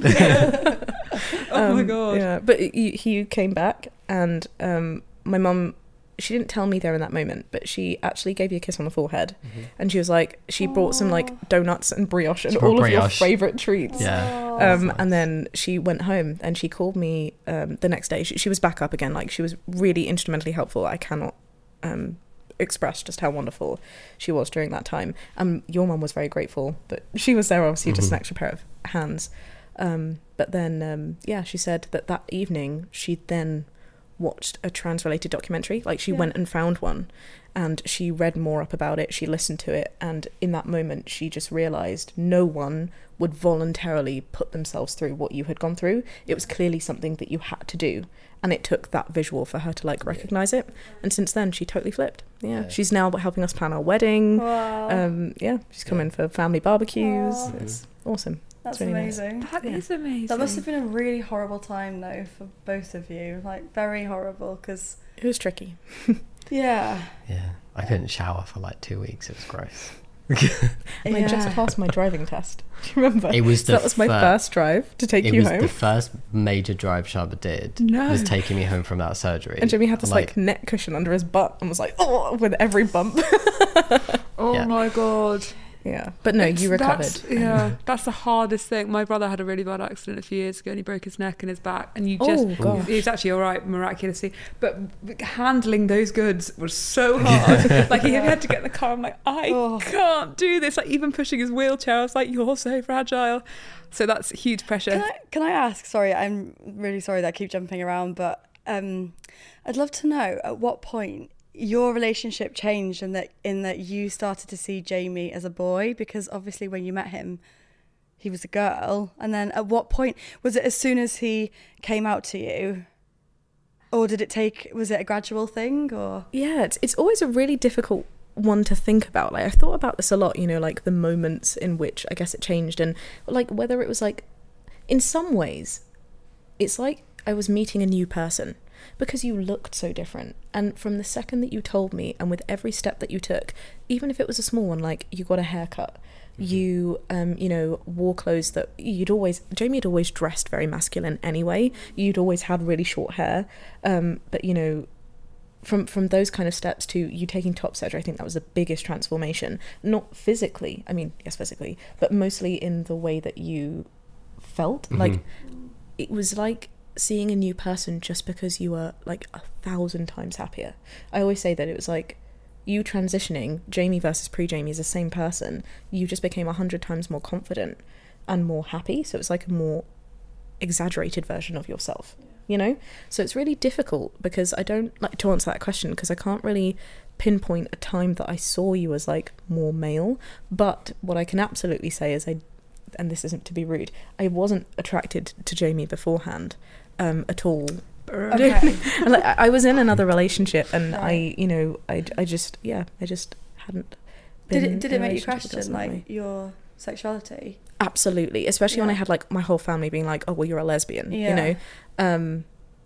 Oh my Um, god. Yeah, but he, he came back, and um, my mum, she didn't tell me there in that moment, but she actually gave you a kiss on the forehead, and she was like, she brought some like donuts and brioche and She brought all of your brioche. favourite treats. Yeah. Um, That's and nice. then she went home, and she called me um, the next day. She, she was back up again. Like, she was really instrumentally helpful. I cannot um, express just how wonderful she was during that time. Um, your mum was very grateful that she was there, obviously, just an Mhm. extra pair of hands. Um, but then, um, yeah, she said that that evening she then watched a trans-related documentary. Like, she Yeah. went and found one, and she read more up about it. She listened to it, and in that moment, she just realised no one would voluntarily put themselves through what you had gone through. It was clearly something that you had to do, and it took that visual for her to like recognise it. And since then, she totally flipped. Yeah, Yeah. she's now helping us plan our wedding. Wow. Um, yeah, she's coming for family barbecues. Aw. It's awesome. That's really nice. amazing. That is Yeah. amazing. That must have been a really horrible time though for both of you. Like very horrible because It was tricky. yeah. Yeah. I couldn't shower for like two weeks. It was gross. And I just Yeah. passed my driving test. Do you remember? It was So the that was my fir- first drive to take It you was home. the first major drive Shaba did. No. Was taking me home from that surgery. And Jimmy had this like, neck cushion under his butt and was like, oh, with every bump. Oh Yeah. my god. Yeah, but no, you recovered. That's, yeah, that's the hardest thing. My brother had a really bad accident a few years ago and he broke his neck and his back, and you just Oh, gosh. he was actually all right miraculously, but handling those goods was so hard. Like he had to get in the car. I'm like, I Oh. can't do this. Like even pushing his wheelchair, I was like, you're so fragile. So that's huge pressure. Can I, can I ask? Sorry, I'm really sorry that I keep jumping around, but um, I'd love to know at what point your relationship changed and that in that you started to see Jamie as a boy, because obviously when you met him, he was a girl. And then at what point was it? As soon as he came out to you, or did it take? Was it a gradual thing, or? Yeah, it's, it's always a really difficult one to think about. Like I've thought about this a lot, you know, like the moments in which I guess it changed, and like whether it was like, in some ways, it's like I was meeting a new person because you looked so different. And from the second that you told me, and with every step that you took, even if it was a small one, like you got a haircut, mm-hmm. you um you know wore clothes that you'd always Jamie had always dressed very masculine anyway. You'd always had really short hair, um but you know from from those kind of steps to you taking top surgery, I think that was the biggest transformation. Not physically, I mean yes physically, but mostly in the way that you felt. Mm-hmm. Like it was like seeing a new person just because you were like a thousand times happier. I always say that it was like you transitioning, Jamie versus pre-Jamie is the same person. You just became a hundred times more confident and more happy. So it's like a more exaggerated version of yourself, you know? So it's really difficult because I don't like to answer that question because I can't really pinpoint a time that I saw you as like more male. But what I can absolutely say is I, and this isn't to be rude, I wasn't attracted to Jamie beforehand. Um, at all. Okay. And, like, I was in another relationship and Right. I, you know, I, I just, yeah, I just hadn't been Did it did in it a make you relationship that question wasn't like me. your sexuality? Absolutely, especially when I Yeah. had like my whole family being like, oh well, you're a lesbian, Yeah. you know. Um,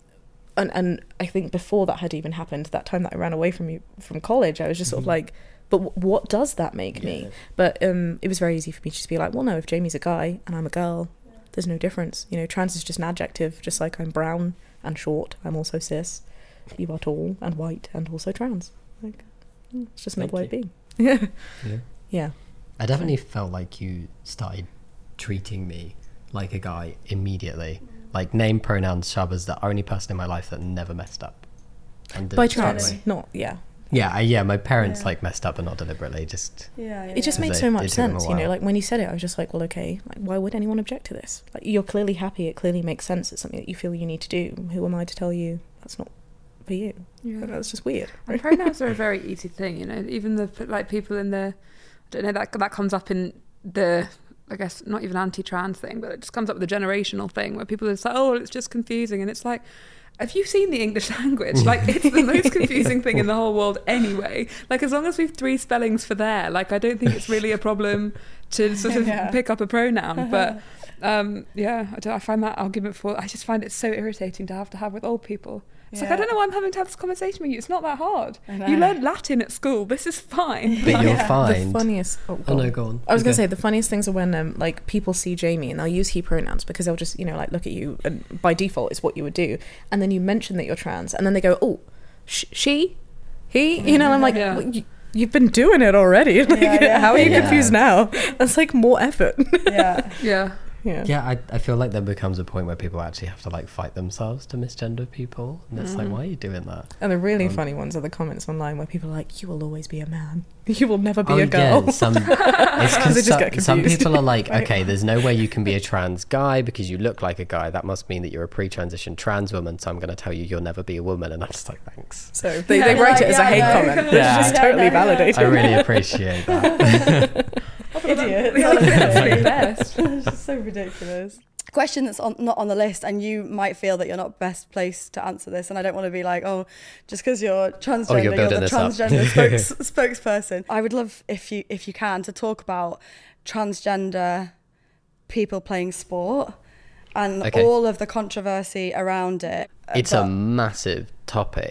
and and I think before that had even happened, that time that I ran away from you from college, I was just sort of Mhm. like, but w- what does that make me? Yeah. But um, it was very easy for me to just be like, well, no, if Jamie's a guy and I'm a girl, there's no difference. You know, trans is just an adjective, just like I'm brown and short, I'm also cis. You are tall and white and also trans. Like, mm, it's just another way Thank of being. Yeah. Yeah. Yeah. I definitely felt like you started treating me like a guy immediately. Like name pronouns, Shaba's the only person in my life that never messed up. And did By it straight trans, away. not, yeah. Yeah, I, yeah. My parents Yeah. like messed up, but not deliberately. Just Yeah, yeah. It just yeah. made They- so they much took them a sense, you know, while. like when you said it, I was just like, well, okay, like why would anyone object to this? Like you're clearly happy, it clearly makes sense, it's something that you feel you need to do. Who am I to tell you that's not for you? Yeah. That's just weird. And pronouns are a very easy thing, you know. Even the like people in the, I don't know, that that comes up in the, I guess not even anti-trans thing, but it just comes up with the generational thing where people are just like, oh, it's just confusing, and it's like, have you seen the English language? Like it's the most confusing thing in the whole world anyway. Like as long as we've three spellings for there, like I don't think it's really a problem to sort of Yeah. pick up a pronoun. But um, yeah, I, don't, I find that argument for, I just find it so irritating to have to have with old people. It's like, I Yeah. don't know why I'm having to have this conversation with you. It's not that hard. I know. You learned Latin at school. This is fine. but you'll Yeah. find. The funniest. Oh, Oh God. no, go on. I was gonna Okay. say the funniest things are when um like people see Jamie and they'll use he pronouns because they'll just you know like look at you and by default it's what you would do, and then you mention that you're trans and then they go, oh, sh- she, he, you know, and I'm like, Yeah. well, you, you've been doing it already. Like, Yeah, yeah. how are you Yeah. confused now? That's like more effort. Yeah. Yeah. Yeah. Yeah, I, I feel like there becomes a point where people actually have to like fight themselves to misgender people, and it's like, Mhm. why are you doing that? And the really Um, funny ones are the comments online where people are like, you will always be a man. You will never be oh a girl. yeah, some it's They because just some, get some confused. people are like, Right. okay, there's no way you can be a trans guy because you look like a guy. That must mean that you're a pre-transition trans woman. So I'm going to tell you you'll never be a woman, and I'm just like, thanks. So they, Yeah, they write like, it as yeah, a I hate know. comment. Yeah. It's just Yeah, totally I know, I know. validated. I really appreciate that. Idiot. Yeah, that's the best. It's just so ridiculous. Question that's on, not on the list, and you might feel that you're not best placed to answer this, and I don't want to be like, oh, just because you're transgender, Oh, you're you're, building the this up. transgender spokes, spokesperson. I would love if you if you can to talk about transgender people playing sport and Okay. all of the controversy around it. It's But- a massive topic.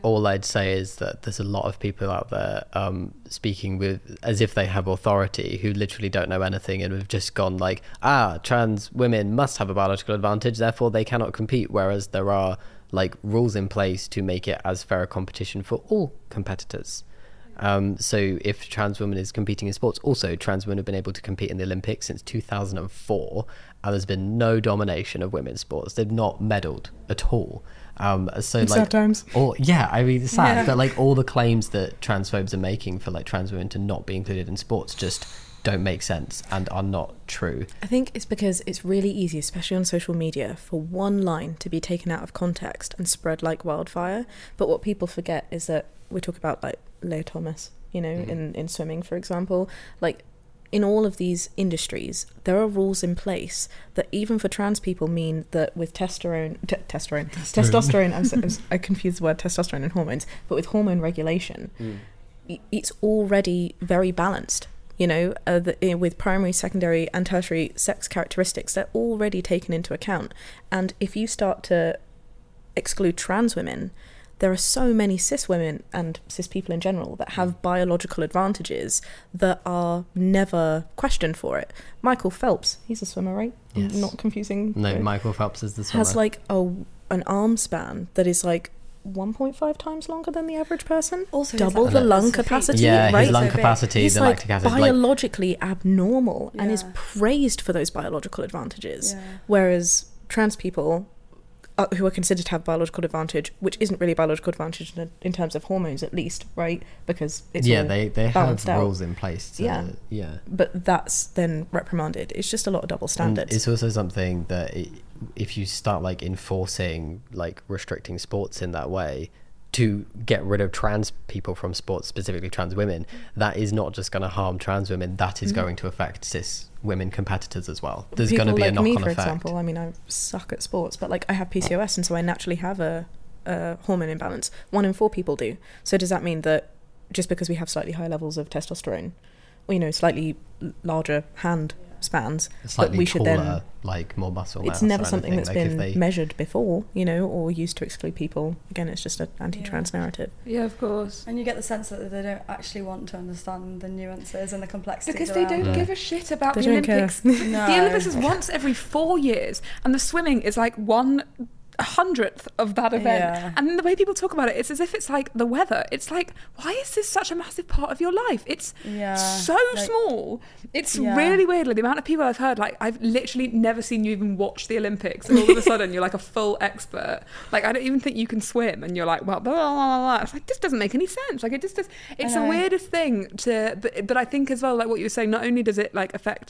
all I'd say is that there's a lot of people out there um, speaking with as if they have authority, who literally don't know anything and have just gone like, ah, trans women must have a biological advantage, therefore they cannot compete, whereas there are like rules in place to make it as fair a competition for all competitors. Um, so if trans women is competing in sports, also trans women have been able to compete in the Olympics since two thousand four, and there's been no domination of women's sports. They've not medalled at all. Um, so It's like, sad times. Or yeah, I mean, it's sad, Yeah. but like all the claims that transphobes are making for like trans women to not be included in sports just don't make sense and are not true. I think it's because it's really easy, especially on social media, for one line to be taken out of context and spread like wildfire. But what people forget is that we talk about like Leah Thomas, you know, Mm. in, in swimming, for example. Like in all of these industries, there are rules in place that even for trans people mean that with testosterone, t- testosterone, testosterone, I'm, so, I'm s- I confuse the word testosterone and hormones, but with hormone regulation, Mm. i- it's already very balanced. You know, uh, the, uh, with primary, secondary, and tertiary sex characteristics, they're already taken into account. And if you start to exclude trans women, there are so many cis women and cis people in general that have biological advantages that are never questioned for it. Michael Phelps, he's a swimmer, right? I'm Yes. not confusing. No, right? Michael Phelps is the swimmer. Has like a an arm span that is like one point five times longer than the average person. Also, double his the like- lung his feet. capacity, yeah, right? his lung So big. capacity, He's the like lactic acid, like biologically abnormal and is Yeah. praised for those biological advantages. Yeah. Whereas trans people uh, who are considered to have biological advantage, which isn't really biological advantage in, in terms of hormones at least, right? Because it's yeah, all they they have balanced out. rules in place. To, Yeah. yeah. But that's then reprimanded. It's just a lot of double And standards. it's also something that it, if you start like enforcing, like restricting sports in that way to get rid of trans people from sports, specifically trans women, that is not just going to harm trans women, that is Mhm. going to affect cis women competitors as well. There's People going to be like a knock-on me, for effect. example, I mean, I suck at sports, but like I have P C O S, and so I naturally have a, a hormone imbalance. One in four people do. So does that mean that just because we have slightly higher levels of testosterone, or, you know, slightly l- larger hand spans, Slightly we should taller, then- like more muscle it's mass never or something anything. that's Like, if been they- measured before, you know, or used to exclude people. Again, it's just an anti-trans narrative. Yeah, of course. And you get the sense that they don't actually want to understand the nuances and the complexities. Because they don't Yeah. give a shit about They the don't care. Olympics. No. The Olympics is once every four years, and the swimming is like one hundredth of that event. Yeah. And then the way people talk about it, it's as if it's like the weather. It's like, why is this such a massive part of your life? It's Yeah, so like- small. It's Yeah. really weird. Like the amount of people I've heard, like I've literally never seen you even watch the Olympics, and all of a sudden you're like a full expert. Like I don't even think you can swim, and you're like, well, blah, blah, blah, blah. It's like, this doesn't make any sense. Like it just does. It's the know. weirdest thing to, but, but I think as well, like what you were saying, not only does it like affect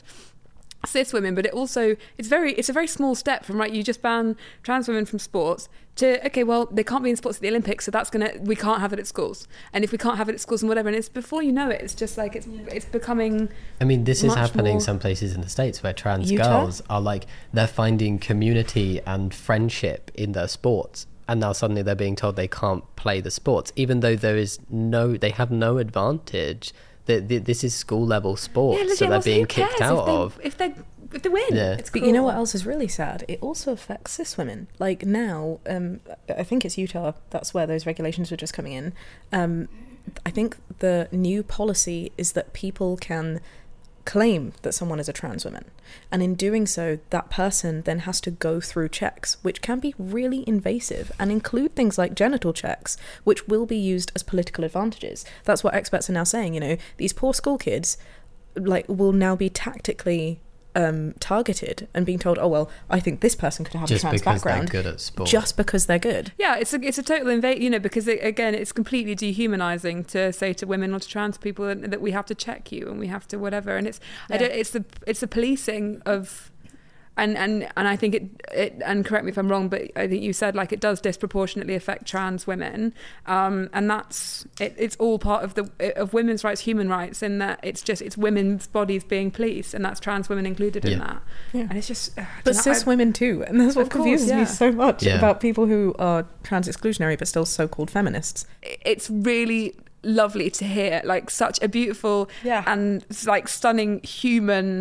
cis women, but it also it's very it's a very small step from, right, you just ban trans women from sports to, okay, well, they can't be in sports at the Olympics, so that's gonna we can't have it at schools, and if we can't have it at schools and whatever, and it's before you know it, it's just like it's it's becoming I mean, this is much happening more- some places in the States where trans Utah? girls are like, they're finding community and friendship in their sports. And now suddenly they're being told they can't play the sports, even though there is no, they have no advantage. The, the, this is school level sports, yeah, legit, so they're well, so being who kicked cares out if they, of. if they if they win. Yeah. It's But you know cool. what else is really sad? It also affects cis women. Like now, um, I think it's Utah. That's where those regulations were just coming in. Um, I think the new policy is that people can claim that someone is a trans woman, and in doing so, that person then has to go through checks, which can be really invasive and include things like genital checks, which will be used as political advantages. That's what experts are now saying. You know, these poor school kids, like, will now be tactically um, targeted and being told, oh well, I think this person could have Just a trans because background they're good at sport. just because they're good. Yeah, it's a it's a total invade, you know, because it, again, it's completely dehumanizing to say to women or to trans people that, that we have to check you and we have to whatever, and it's I Yeah. don't it's the it's the policing of. And, and and I think it, it and correct me if I'm wrong, but I think you said like it does disproportionately affect trans women, um, and that's it, it's all part of the of women's rights, human rights, in that it's just it's women's bodies being policed, and that's trans women included in Yeah. that. Yeah. And it's just, uh, I But don't know, cis I- women too, and that's what Of course, confuses yeah. me so much Yeah. about people who are trans exclusionary but still so-called feminists. it's really lovely to hear like such a beautiful Yeah. and like stunning human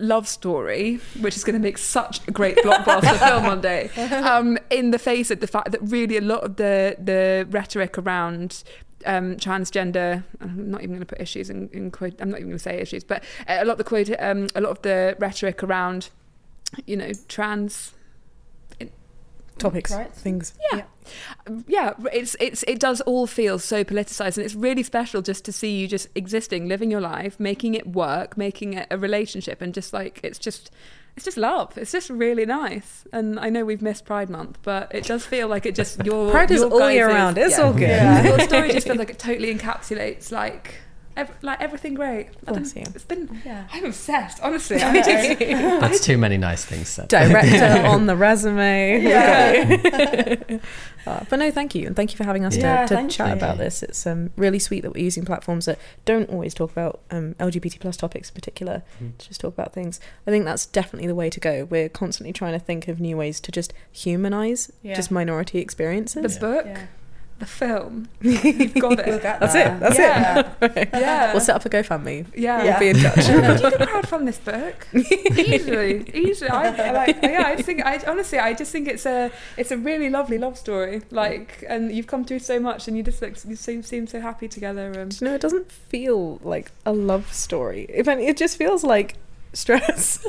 love story, which is going to make such a great blockbuster film one day, um, in the face of the fact that really a lot of the the rhetoric around um, transgender, I'm not even going to put issues in, in quote, I'm not even going to say issues, but a lot of the quote, um, a lot of the rhetoric around, you know, trans topics, Right. things. yeah. yeah it's it's it does all feel so politicized, and it's really special just to see you just existing, living your life, making it work, making it a relationship, and just like it's just it's just love. It's just really nice. And I know we've missed Pride Month, but it does feel like it just your Pride is your all year guys' round. It's yeah. all good. Yeah. Your story just feels like it totally encapsulates like ev- like everything great. I Bless don't- you. It's been Yeah. I'm obsessed, honestly. I just, That's too many nice things said. Director on the resume. Yeah. Uh, but no, thank you, and thank you for having us Yeah, to, to thank chat you. about this. It's um, really sweet that we're using platforms that don't always talk about um, L G B T plus topics in particular, Mm. to just talk about things. I think that's definitely the way to go. We're constantly trying to think of new ways to just humanize Yeah. just minority experiences. the book, Yeah. the film. You've got We'll it. get That's there. it. That's Yeah. it. Yeah. We'll set up a GoFundMe. Yeah. Yeah. Be in touch. you could crowd from this book easily, easily. I, I like, yeah, I just think, I honestly, I just think it's a, it's a really lovely love story. Like, and you've come through so much, and you just like, you seem, seem so happy together. And Do you know, it doesn't feel like a love story. If any, it just feels like stress.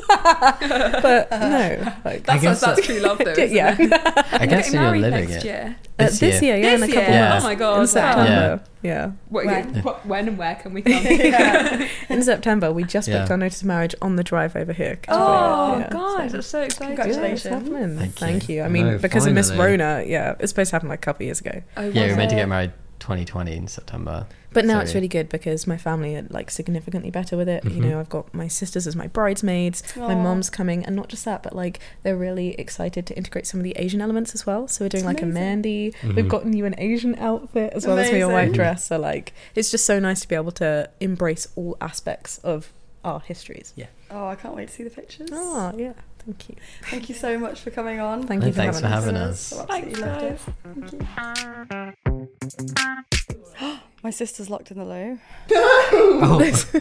But no, like that's, guess that's that- true love, though. Isn't yeah. It? I guess Getting you're married living next it. year. Uh, This this year. year, yeah, in This a couple year? months. Oh my God, In wow. September, yeah. What, When? what, when and where can we come? Yeah. In September, we just booked Yeah. our notice of marriage on the drive over here. Could you Oh, believe it? Yeah, guys, so- that's so exciting. Yeah, it's Congratulations. happening. Thank Thank, you. you. I I mean, know, because of Miss finally. Rona, yeah, it's supposed to happen like a couple of years ago. Oh, Yeah, we were meant to wow. get married twenty twenty in September. But now So- it's really good because my family are like significantly better with it. You Mhm. know, I've got my sisters as my bridesmaids, my Aw. mom's coming, and not just that, but like they're really excited to integrate some of the Asian elements as well. So we're doing like Amazing. a Mandy. Mhm. We've gotten you an Asian outfit as well as for your white Amazing. dress. So like, it's just so nice to be able to embrace all aspects of our histories. Oh, I can't wait to see the pictures. Oh yeah, thank you. Thank you so much for coming on. Thank No, you for thanks having for us. having us. I absolutely Thanks, loved it. guys. My sister's locked in the loo. Oh,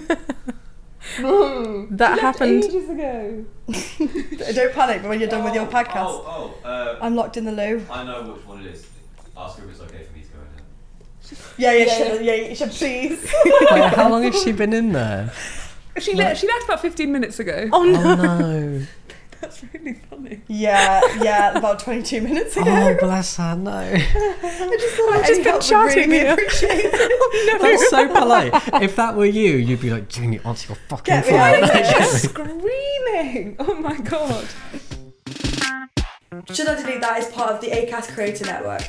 That happened. ages ago. Don't panic, but when you're done with your podcast, Oh, oh, uh, I'm locked in the loo. I know which one it is. Ask her if it's okay for me to go in there. Yeah, yeah, yeah, yeah, you should please. wait, how long has she been in there? She left, she left about fifteen minutes ago. Oh no. Oh no! That's really funny. Yeah, yeah, about twenty-two minutes ago. Oh bless her, no. I just thought I've any just been help would chatting really be here. appreciated. That's so polite. If that were you, you'd be like, Jimmy, answer your fucking Get me phone. out of Like, here. she's screaming. Oh my God. Should I delete that as part of the Acast Creator Network?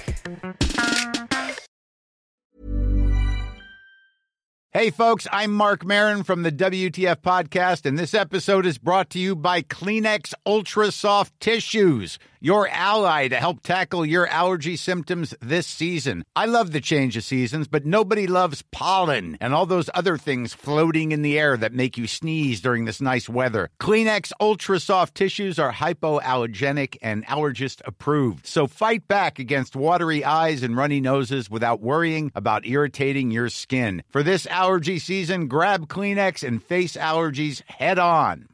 Hey, folks, I'm Mark Marin from the W T F Podcast, and this episode is brought to you by Kleenex Ultra Soft Tissues, your ally to help tackle your allergy symptoms this season. I love the change of seasons, but nobody loves pollen and all those other things floating in the air that make you sneeze during this nice weather. Kleenex Ultra Soft Tissues are hypoallergenic and allergist approved, so fight back against watery eyes and runny noses without worrying about irritating your skin. For this allergy season, grab Kleenex and face allergies head on.